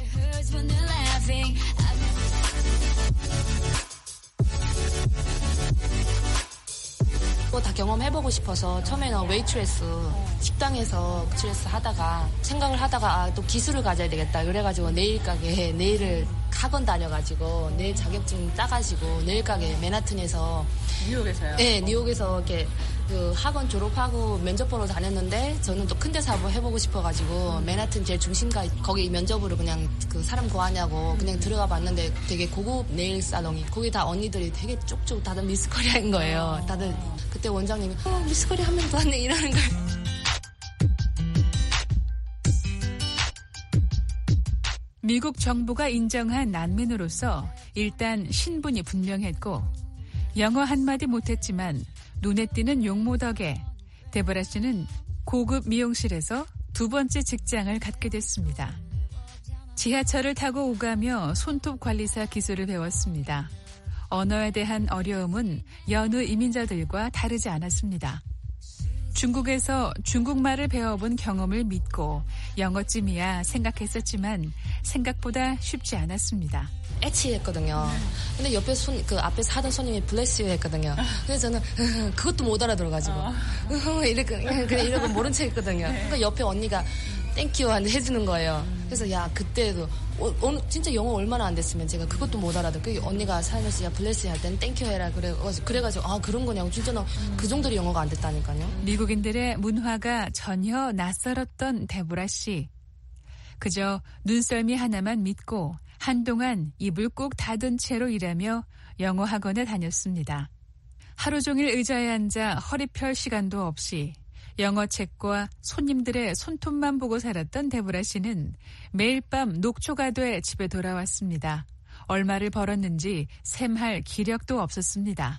다 경험해보고 싶어서 처음에는 웨이트레스 식당에서 웨이트레스 하다가 생각을 하다가 아, 또 기술을 가져야 되겠다 그래가지고 네일 가게에 네일을 학원 다녀가지고 네일 자격증 따가지고 네일 가게 맨하튼에서
뉴욕에서요?
네, 뉴욕에서 이렇게 그 학원 졸업하고 면접 보러 다녔는데 저는 또 큰 데서 한번 해보고 싶어가지고 맨하튼 제일 중심가 거기 면접으로 그냥 그 사람 구하냐고 그냥 들어가 봤는데 되게 고급 네일 살롱이 거기 다 언니들이 되게 쪽쪽 다들 미스 코리아인 거예요. 다들 그때 원장님이 어, 미스 코리아 한 명 더 왔네 이러는 거예요.
미국 정부가 인정한 난민으로서 일단 신분이 분명했고 영어 한마디 못했지만 눈에 띄는 용모 덕에 데보라 씨는 고급 미용실에서 두 번째 직장을 갖게 됐습니다. 지하철을 타고 오가며 손톱 관리사 기술을 배웠습니다. 언어에 대한 어려움은 여느 이민자들과 다르지 않았습니다. 중국에서 중국말을 배워본 경험을 믿고 영어쯤이야 생각했었지만 생각보다 쉽지 않았습니다.
애치했거든요. 근데 옆에 손, 그 앞에서 하던 손님이 블레스 유 했거든요. 그래서 저는 그것도 못 알아들어가지고 이렇게 그냥 이러고 모른 척 했거든요. 그러니까 옆에 언니가 땡큐 해주는 거예요. 그래서 야 그때도 어, 어, 진짜 영어 얼마나 안 됐으면 제가 그것도 못 알아듣고 그 언니가 살면서 야 블레스 할 때는 땡큐 해라 그래 그래가지고 아 그런 거냐고 진짜 나 그 정도로 영어가 안 됐다니까요.
미국인들의 문화가 전혀 낯설었던 데보라 씨. 그저 눈썰미 하나만 믿고 한동안 입을 꼭 닫은 채로 일하며 영어 학원에 다녔습니다. 하루 종일 의자에 앉아 허리 펼 시간도 없이 영어책과 손님들의 손톱만 보고 살았던 데보라 씨는 매일 밤 녹초가 돼 집에 돌아왔습니다. 얼마를 벌었는지 셈할 기력도 없었습니다.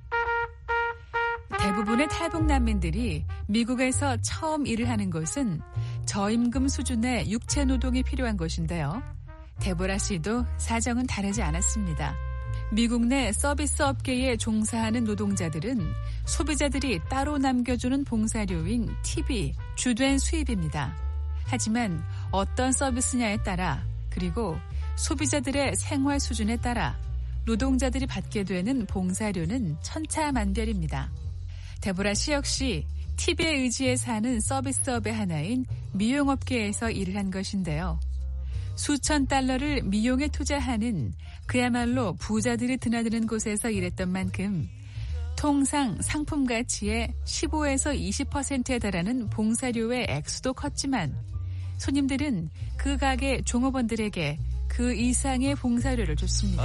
대부분의 탈북 난민들이 미국에서 처음 일을 하는 곳은 저임금 수준의 육체 노동이 필요한 곳인데요. 데보라 씨도 사정은 다르지 않았습니다. 미국 내 서비스 업계에 종사하는 노동자들은 소비자들이 따로 남겨주는 봉사료인 팁이 주된 수입입니다. 하지만 어떤 서비스냐에 따라 그리고 소비자들의 생활 수준에 따라 노동자들이 받게 되는 봉사료는 천차만별입니다. 데보라 씨 역시 팁에 의지해 사는 서비스업의 하나인 미용업계에서 일을 한 것인데요. 수천 달러를 미용에 투자하는 그야말로 부자들이 드나드는 곳에서 일했던 만큼 통상 상품 가치의 십오에서 이십 퍼센트에 달하는 봉사료의 액수도 컸지만 손님들은 그 가게 종업원들에게 그 이상의 봉사료를 줬습니다.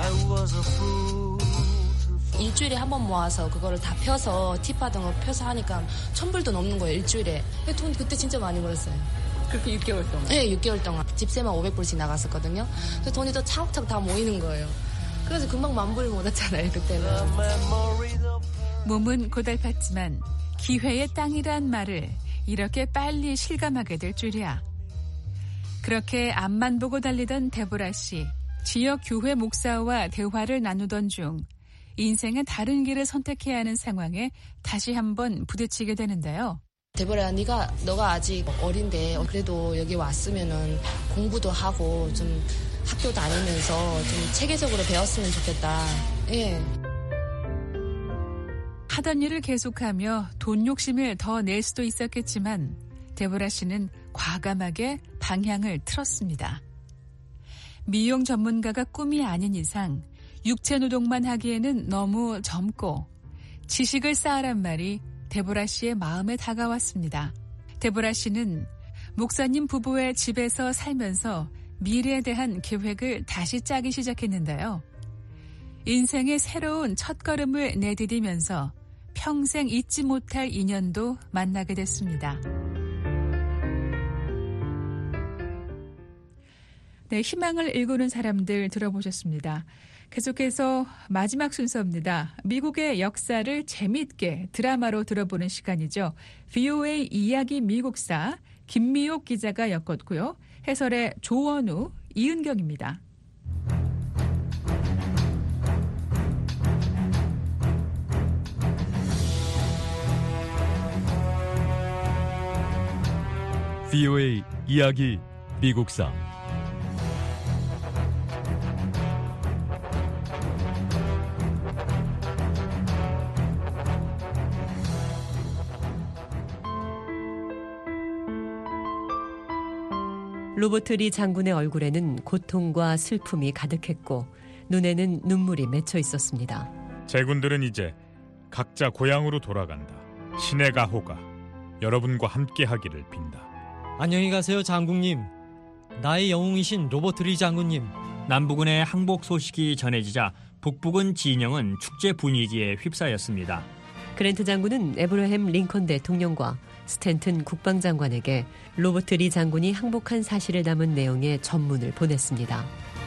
일주일에 한 번 모아서 그거를 다 펴서 팁 받은 거 펴서 하니까 천불도 넘는 거예요. 일주일에. 돈 그때 진짜 많이 벌었어요.
그렇게 육 개월 동안?
네, 육 개월 동안. 집세만 오백 불씩 나갔었거든요. 그래서 돈이 또 차곡차곡 다 모이는 거예요. 그래서 금방 만 불 모았잖아요, 그때는.
몸은 고달팠지만 기회의 땅이란 말을 이렇게 빨리 실감하게 될 줄이야. 그렇게 앞만 보고 달리던 데보라 씨. 지역 교회 목사와 대화를 나누던 중 인생의 다른 길을 선택해야 하는 상황에 다시 한번 부딪히게 되는데요.
데보라, 네가 너가 아직 어린데 그래도 여기 왔으면은 공부도 하고 좀 학교 다니면서 좀 체계적으로 배웠으면 좋겠다. 예.
하던 일을 계속하며 돈 욕심을 더 낼 수도 있었겠지만 데보라 씨는 과감하게 방향을 틀었습니다. 미용 전문가가 꿈이 아닌 이상 육체 노동만 하기에는 너무 젊고 지식을 쌓으란 말이 데보라 씨의 마음에 다가왔습니다. 데보라 씨는 목사님 부부의 집에서 살면서 미래에 대한 계획을 다시 짜기 시작했는데요. 인생의 새로운 첫걸음을 내디디면서 평생 잊지 못할 인연도 만나게 됐습니다. 네, 희망을 일구는 사람들 들어보셨습니다. 계속해서 마지막 순서입니다. 미국의 역사를 재미있게 드라마로 들어보는 시간이죠. 브이오에이 이야기 미국사 김미옥 기자가 엮었고요. 해설의 조원우, 이은경입니다.
브이오에이 이야기 미국사
로버트 리 장군의 얼굴에는 고통과 슬픔이 가득했고 눈에는 눈물이 맺혀 있었습니다.
제군들은 이제 각자 고향으로 돌아간다. 신의 가호가 여러분과 함께하기를 빈다.
안녕히 가세요, 장군님. 나의 영웅이신 로버트 리 장군님.
남부군의 항복 소식이 전해지자 북부군 진영은 축제 분위기에 휩싸였습니다.
그랜트 장군은 에브러햄 링컨 대통령과 스탠튼 국방장관에게 로버트 리 장군이 항복한 사실을 담은 내용의 전문을 보냈습니다.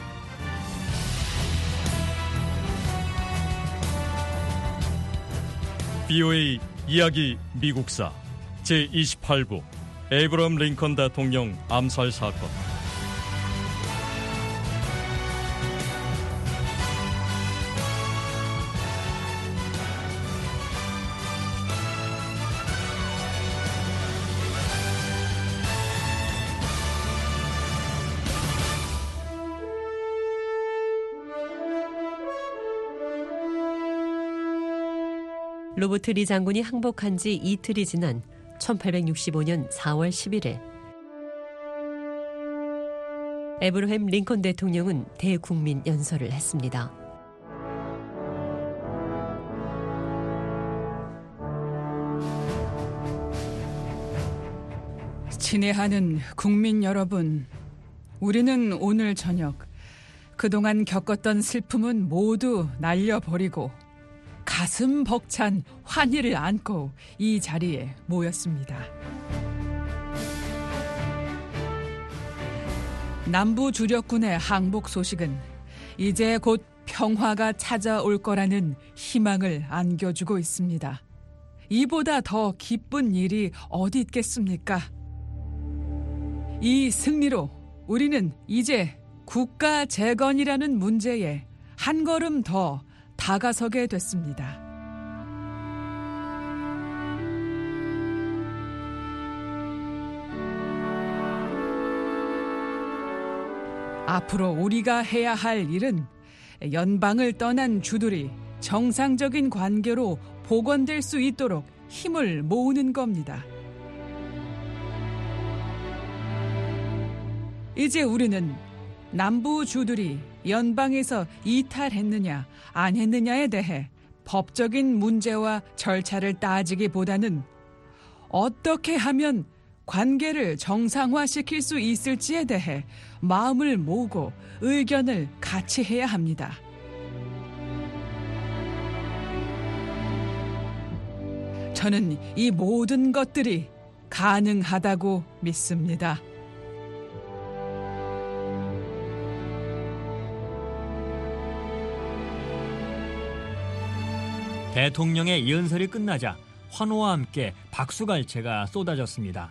브이오에이 이야기 미국사 제이십팔 부 에이브러햄 링컨 대통령 암살 사건.
로버트 리 장군이 항복한 지 이틀이 지난 천팔백육십오 년 사월 십일일 에브러햄 링컨 대통령은 대국민 연설을 했습니다.
친애하는 국민 여러분, 우리는 오늘 저녁 그동안 겪었던 슬픔은 모두 날려버리고 가슴 벅찬 환희를 안고 이 자리에 모였습니다. 남부 주력군의 항복 소식은 이제 곧 평화가 찾아올 거라는 희망을 안겨주고 있습니다. 이보다 더 기쁜 일이 어디 있겠습니까? 이 승리로 우리는 이제 국가 재건이라는 문제에 한 걸음 더 다가서게 됐습니다. 앞으로 우리가 해야 할 일은 연방을 떠난 주들이 정상적인 관계로 복원될 수 있도록 힘을 모으는 겁니다. 이제 우리는 남부 주들이 연방에서 이탈했느냐 안 했느냐에 대해 법적인 문제와 절차를 따지기보다는 어떻게 하면 관계를 정상화시킬 수 있을지에 대해 마음을 모으고 의견을 같이 해야 합니다. 저는 이 모든 것들이 가능하다고 믿습니다.
대통령의 연설이 끝나자 환호와 함께 박수갈채가 쏟아졌습니다.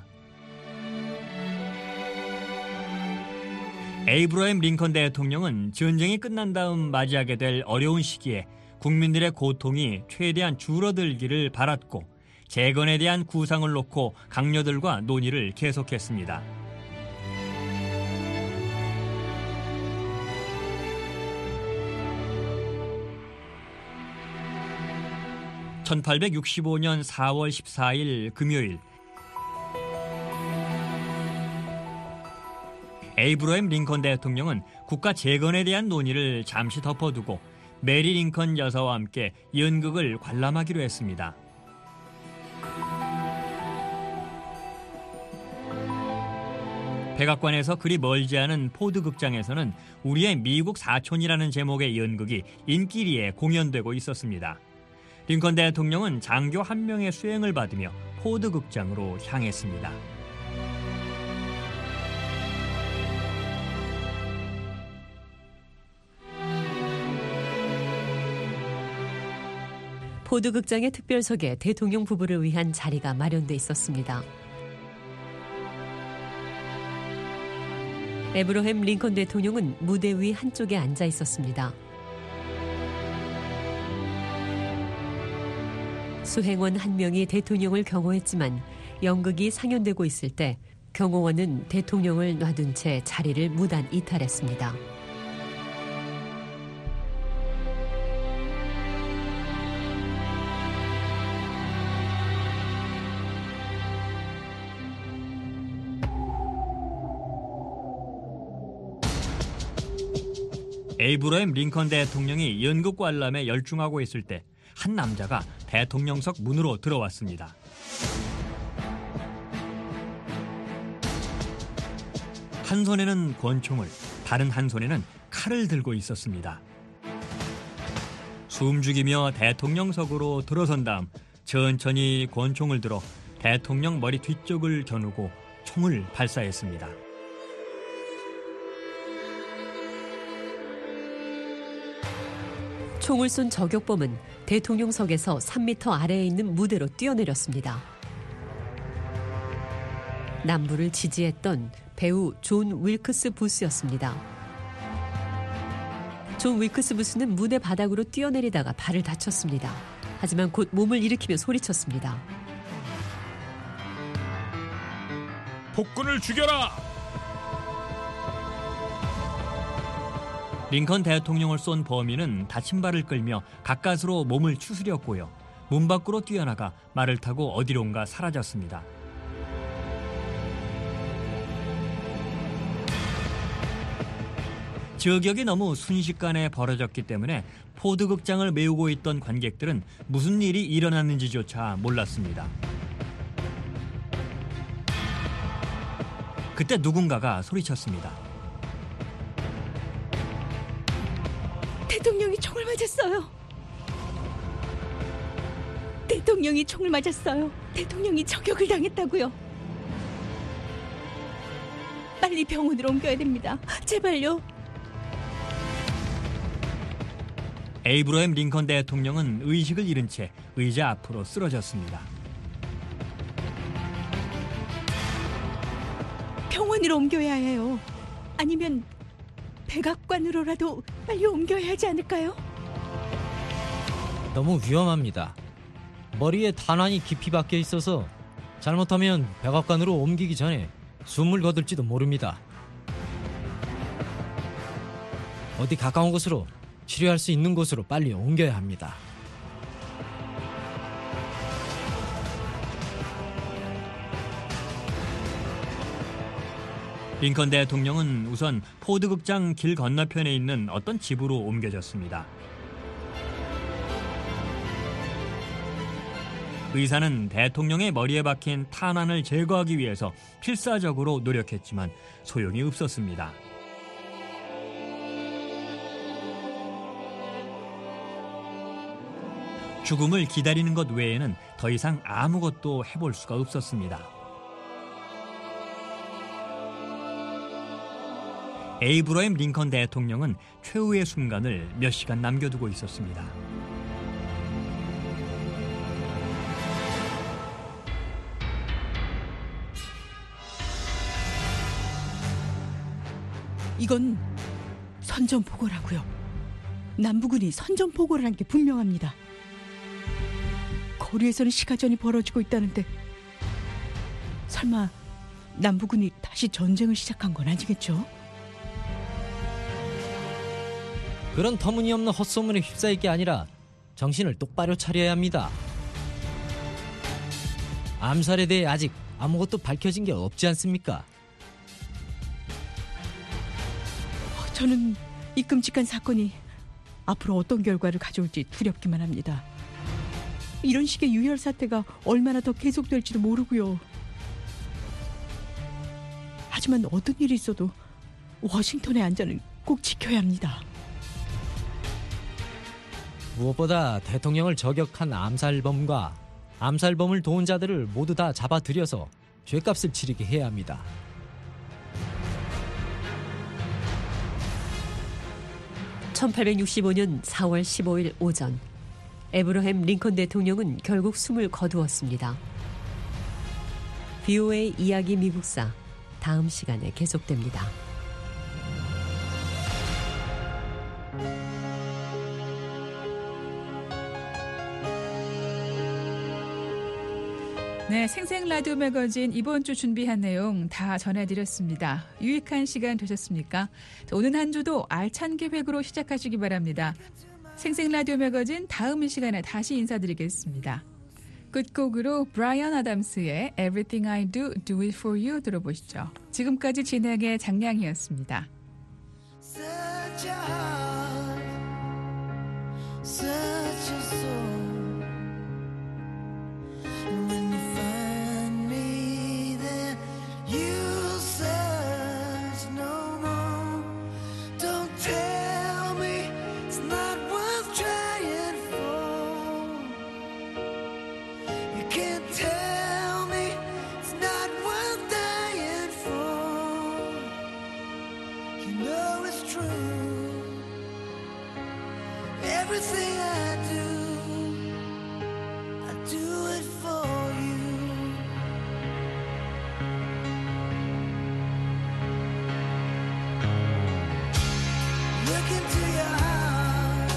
에이브러햄 링컨 대통령은 전쟁이 끝난 다음 맞이하게 될 어려운 시기에 국민들의 고통이 최대한 줄어들기를 바랐고 재건에 대한 구상을 놓고 강요들과 논의를 계속했습니다. 천팔백육십오 년 사월 십사일 금요일 에이브러햄 링컨 대통령은 국가 재건에 대한 논의를 잠시 덮어두고 메리 링컨 여사와 함께 연극을 관람하기로 했습니다. 백악관에서 그리 멀지 않은 포드 극장에서는 우리의 미국 사촌이라는 제목의 연극이 인기리에 공연되고 있었습니다. 링컨 대통령은 장교 한 명의 수행을 받으며 포드 극장으로 향했습니다.
포드 극장의 특별석에 대통령 부부를 위한 자리가 마련돼 있었습니다. 에브러햄 링컨 대통령은 무대 위 한쪽에 앉아 있었습니다. 수행원 한 명이 대통령을 경호했지만 연극이 상연되고 있을 때 경호원은 대통령을 놔둔 채 자리를 무단 이탈했습니다.
에이브러햄 링컨 대통령이 연극 관람에 열중하고 있을 때 한 남자가 대통령석 문으로 들어왔습니다. 한 손에는 권총을, 다른 한 손에는 칼을 들고 있었습니다. 숨죽이며 대통령석으로 들어선 다음 천천히 권총을 들어 대통령 머리 뒤쪽을 겨누고 총을 발사했습니다.
총을 쏜 저격범은 대통령석에서 삼 미터 아래에 있는 무대로 뛰어내렸습니다. 남부를 지지했던 배우 존 윌크스 부스였습니다. 존 윌크스 부스는 무대 바닥으로 뛰어내리다가 발을 다쳤습니다. 하지만 곧 몸을 일으키며 소리쳤습니다.
폭군을 죽여라!
링컨 대통령을 쏜 범인은 다친 발을 끌며 가까스로 몸을 추스렸고요. 문 밖으로 뛰어나가 말을 타고 어디론가 사라졌습니다. 저격이 너무 순식간에 벌어졌기 때문에 포드 극장을 메우고 있던 관객들은 무슨 일이 일어났는지조차 몰랐습니다. 그때 누군가가 소리쳤습니다.
대통령이 총을 맞았어요. 대통령이 총을 맞았어요. 대통령이 저격을 당했다고요. 빨리 병원으로 옮겨야 됩니다. 제발요.
에이브러햄 링컨 대통령은 의식을 잃은 채 의자 앞으로 쓰러졌습니다.
병원으로 옮겨야 해요. 아니면 백악관으로라도 빨리 옮겨야 하지 않을까요?
너무 위험합니다. 머리에 탄환이 깊이 박혀 있어서 잘못하면 백악관으로 옮기기 전에 숨을 거둘지도 모릅니다. 어디 가까운 곳으로 치료할 수 있는 곳으로 빨리 옮겨야 합니다.
링컨 대통령은 우선 포드 극장 길 건너편에 있는 어떤 집으로 옮겨졌습니다. 의사는 대통령의 머리에 박힌 탄환을 제거하기 위해서 필사적으로 노력했지만 소용이 없었습니다. 죽음을 기다리는 것 외에는 더 이상 아무것도 해볼 수가 없었습니다. 에이브러햄 링컨 대통령은 최후의 순간을 몇 시간 남겨두고 있었습니다.
이건 선전포고라고요. 남부군이 선전포고를 한 게 분명합니다. 거리에서는 시가전이 벌어지고 있다는데 설마 남부군이 다시 전쟁을 시작한 건 아니겠죠?
그런 터무니없는 헛소문에 휩싸일 게 아니라 정신을 똑바로 차려야 합니다. 암살에 대해 아직 아무것도 밝혀진 게 없지 않습니까?
저는 이 끔찍한 사건이 앞으로 어떤 결과를 가져올지 두렵기만 합니다. 이런 식의 유혈 사태가 얼마나 더 계속될지도 모르고요. 하지만 어떤 일이 있어도 워싱턴의 안전은 꼭 지켜야 합니다.
무엇보다 대통령을 저격한 암살범과 암살범을 도운 자들을 모두 다 잡아들여서 죗값을 치르게 해야 합니다.
천팔백육십오 년 사월 십오일 오전 에브러햄 링컨 대통령은 결국 숨을 거두었습니다. 브이오에이 이야기 미국사 다음 시간에 계속됩니다.
네, 생생 라디오 매거진 이번 주 준비한 내용 다 전해드렸습니다. 유익한 시간 되셨습니까? 자, 오늘 한 주도 알찬 계획으로 시작하시기 바랍니다. 생생 라디오 매거진 다음 이 시간에 다시 인사드리겠습니다. 끝곡으로 브라이언 아담스의 Everything I Do, Do It For You 들어보시죠. 지금까지 진행의 장량이었습니다.
Such a heart, such a soul. And when you find me there, you'll search no more. Don't tell me it's not worth trying for. You can't tell me it's not worth dying for. You know it's true. Everything I do, I do it for you. Look into your heart,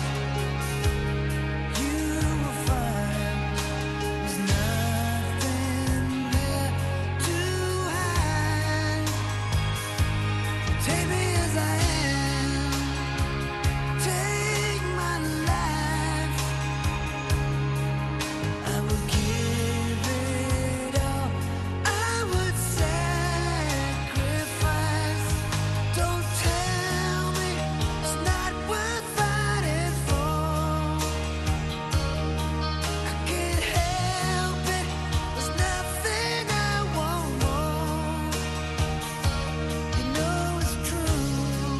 you will find there's nothing there to hide. Take me as I am, take my life. I would give it all, I would sacrifice. Don't tell me it's not worth fighting for. I can't help it, there's nothing I want more. You know it's true.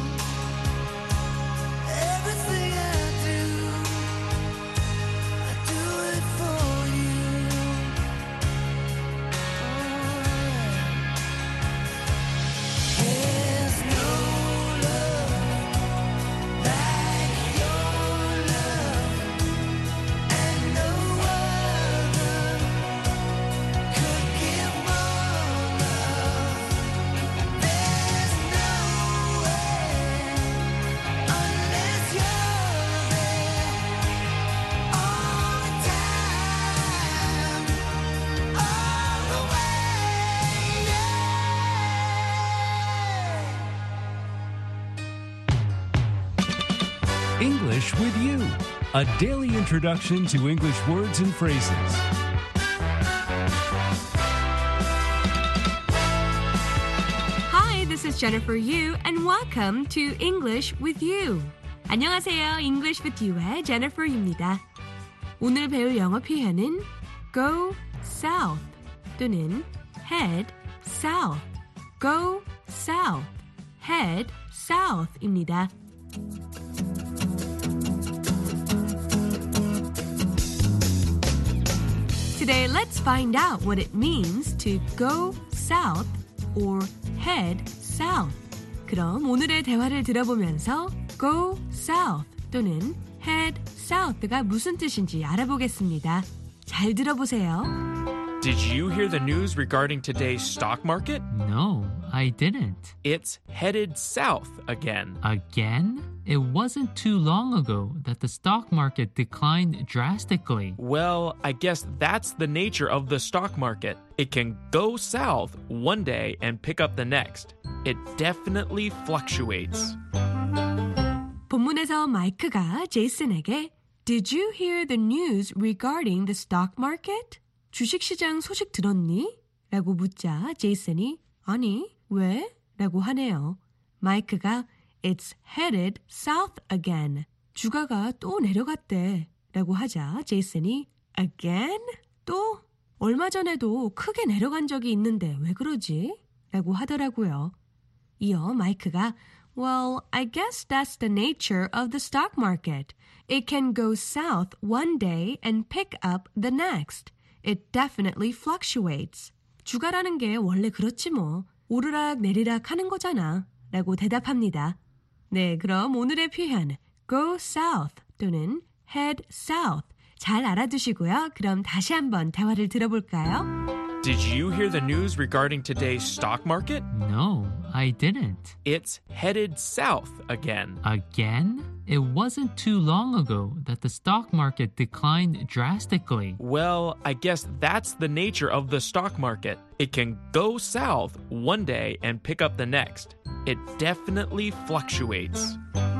Everything I do, I do it for you. There's no love like your love, and no other could give more love. There's no way unless you're there all the time, all the way.
English with You, a daily introduction to English words and phrases.
Hi, this is Jennifer Yu, and welcome to English with You. 안녕하세요, English with You의 Jennifer Yu입니다. 오늘 배울 영어 표현은 go south 또는 head south, go south, head south입니다. Today, let's find out what it means to go south or head south. 그럼 오늘의 대화를 들어보면서 go south 또는 head south가 무슨 뜻인지 알아보겠습니다. 잘 들어보세요.
Did you hear the news regarding today's stock market?
No, I didn't.
It's headed south again.
Again? It wasn't too long ago that the stock market declined drastically.
Well, I guess that's the nature of the stock market. It can go south one day and pick up the next. It definitely fluctuates.
본문에서 마이크가 제이슨에게 Did you hear the news regarding the stock market? 주식시장 소식 들었니? 라고 묻자 제이슨이 아니, 왜? 라고 하네요. 마이크가 It's headed south again. 주가가 또 내려갔대. 라고 하자 제이슨이 Again? 또? 얼마 전에도 크게 내려간 적이 있는데 왜 그러지? 라고 하더라고요. 이어 마이크가 Well, I guess that's the nature of the stock market. It can go south one day and pick up the next. It definitely fluctuates. 주가라는 게 원래 그렇지 뭐. 오르락 내리락 하는 거잖아. 라고 대답합니다. 네, 그럼 오늘의 표현 go south 또는 head south 잘 알아두시고요. 그럼 다시 한번 대화를 들어볼까요?
Did you hear the news regarding today's stock market?
No, I didn't.
It's headed south again.
Again? It wasn't too long ago that the stock market declined drastically.
Well, I guess that's the nature of the stock market. It can go south one day and pick up the next. It definitely fluctuates.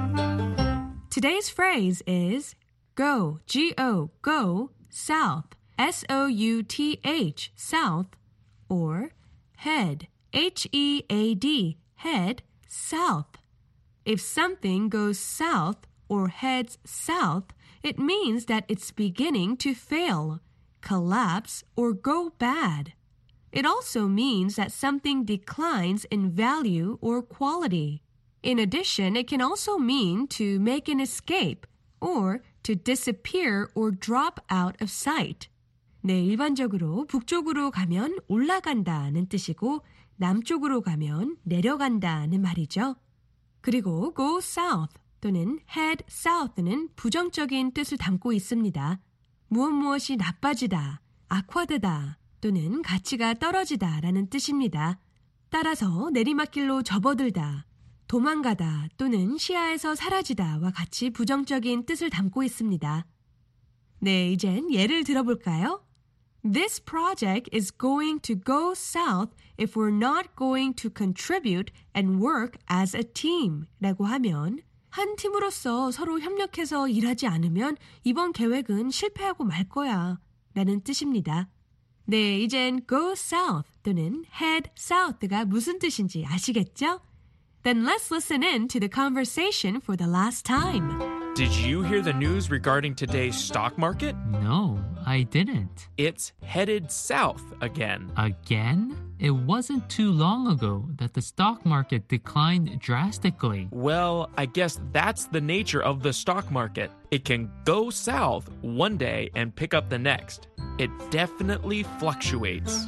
Today's phrase is go, G O, go, south, S O U T H, south, or head, H E A D, head, south. If something goes south or heads south, it means that it's beginning to fail, collapse, or go bad. It also means that something declines in value or quality. In addition, it can also mean to make an escape or to disappear or drop out of sight. 네, 일반적으로 북쪽으로 가면 올라간다는 뜻이고 남쪽으로 가면 내려간다는 말이죠. 그리고 go south 또는 head south는 부정적인 뜻을 담고 있습니다. 무엇 무엇이 나빠지다, 악화되다 또는 가치가 떨어지다 라는 뜻입니다. 따라서 내리막길로 접어들다, 도망가다 또는 시야에서 사라지다와 같이 부정적인 뜻을 담고 있습니다. 네, 이젠 예를 들어볼까요? This project is going to go south if we're not going to contribute and work as a team 라고 하면 한 팀으로서 서로 협력해서 일하지 않으면 이번 계획은 실패하고 말 거야 라는 뜻입니다. 네, 이젠 go south 또는 head south가 무슨 뜻인지 아시겠죠? Then let's listen in to the conversation for the last time.
Did you hear the news regarding today's stock market?
No, I didn't.
It's headed south again.
Again? It wasn't too long ago that the stock market declined drastically.
Well, I guess that's the nature of the stock market. It can go south one day and pick up the next. It definitely fluctuates.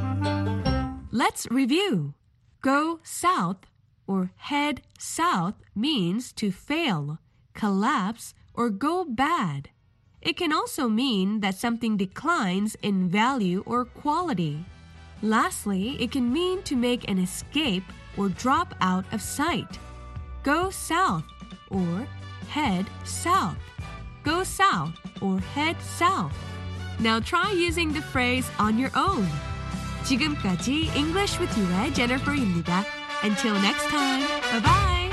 Let's review. Go south or head south means to fail, collapse, or go bad. It can also mean that something declines in value or quality. Lastly, it can mean to make an escape or drop out of sight. Go south or head south. Go south or head south. Now try using the phrase on your own. 지금까지 English with You의 Jennifer입니다. Until next time, bye-bye!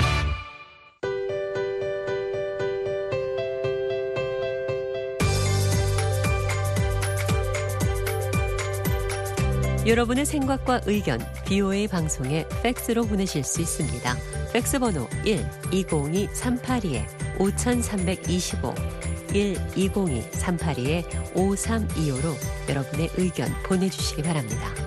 여러분의 생각과 의견, 비오에이 방송에 팩스로 보내실 수 있습니다. 팩스 번호 일 이공이 삼팔이 오삼이오, 일 이공이 삼팔이 오삼이오로 여러분의 의견 보내주시기 바랍니다.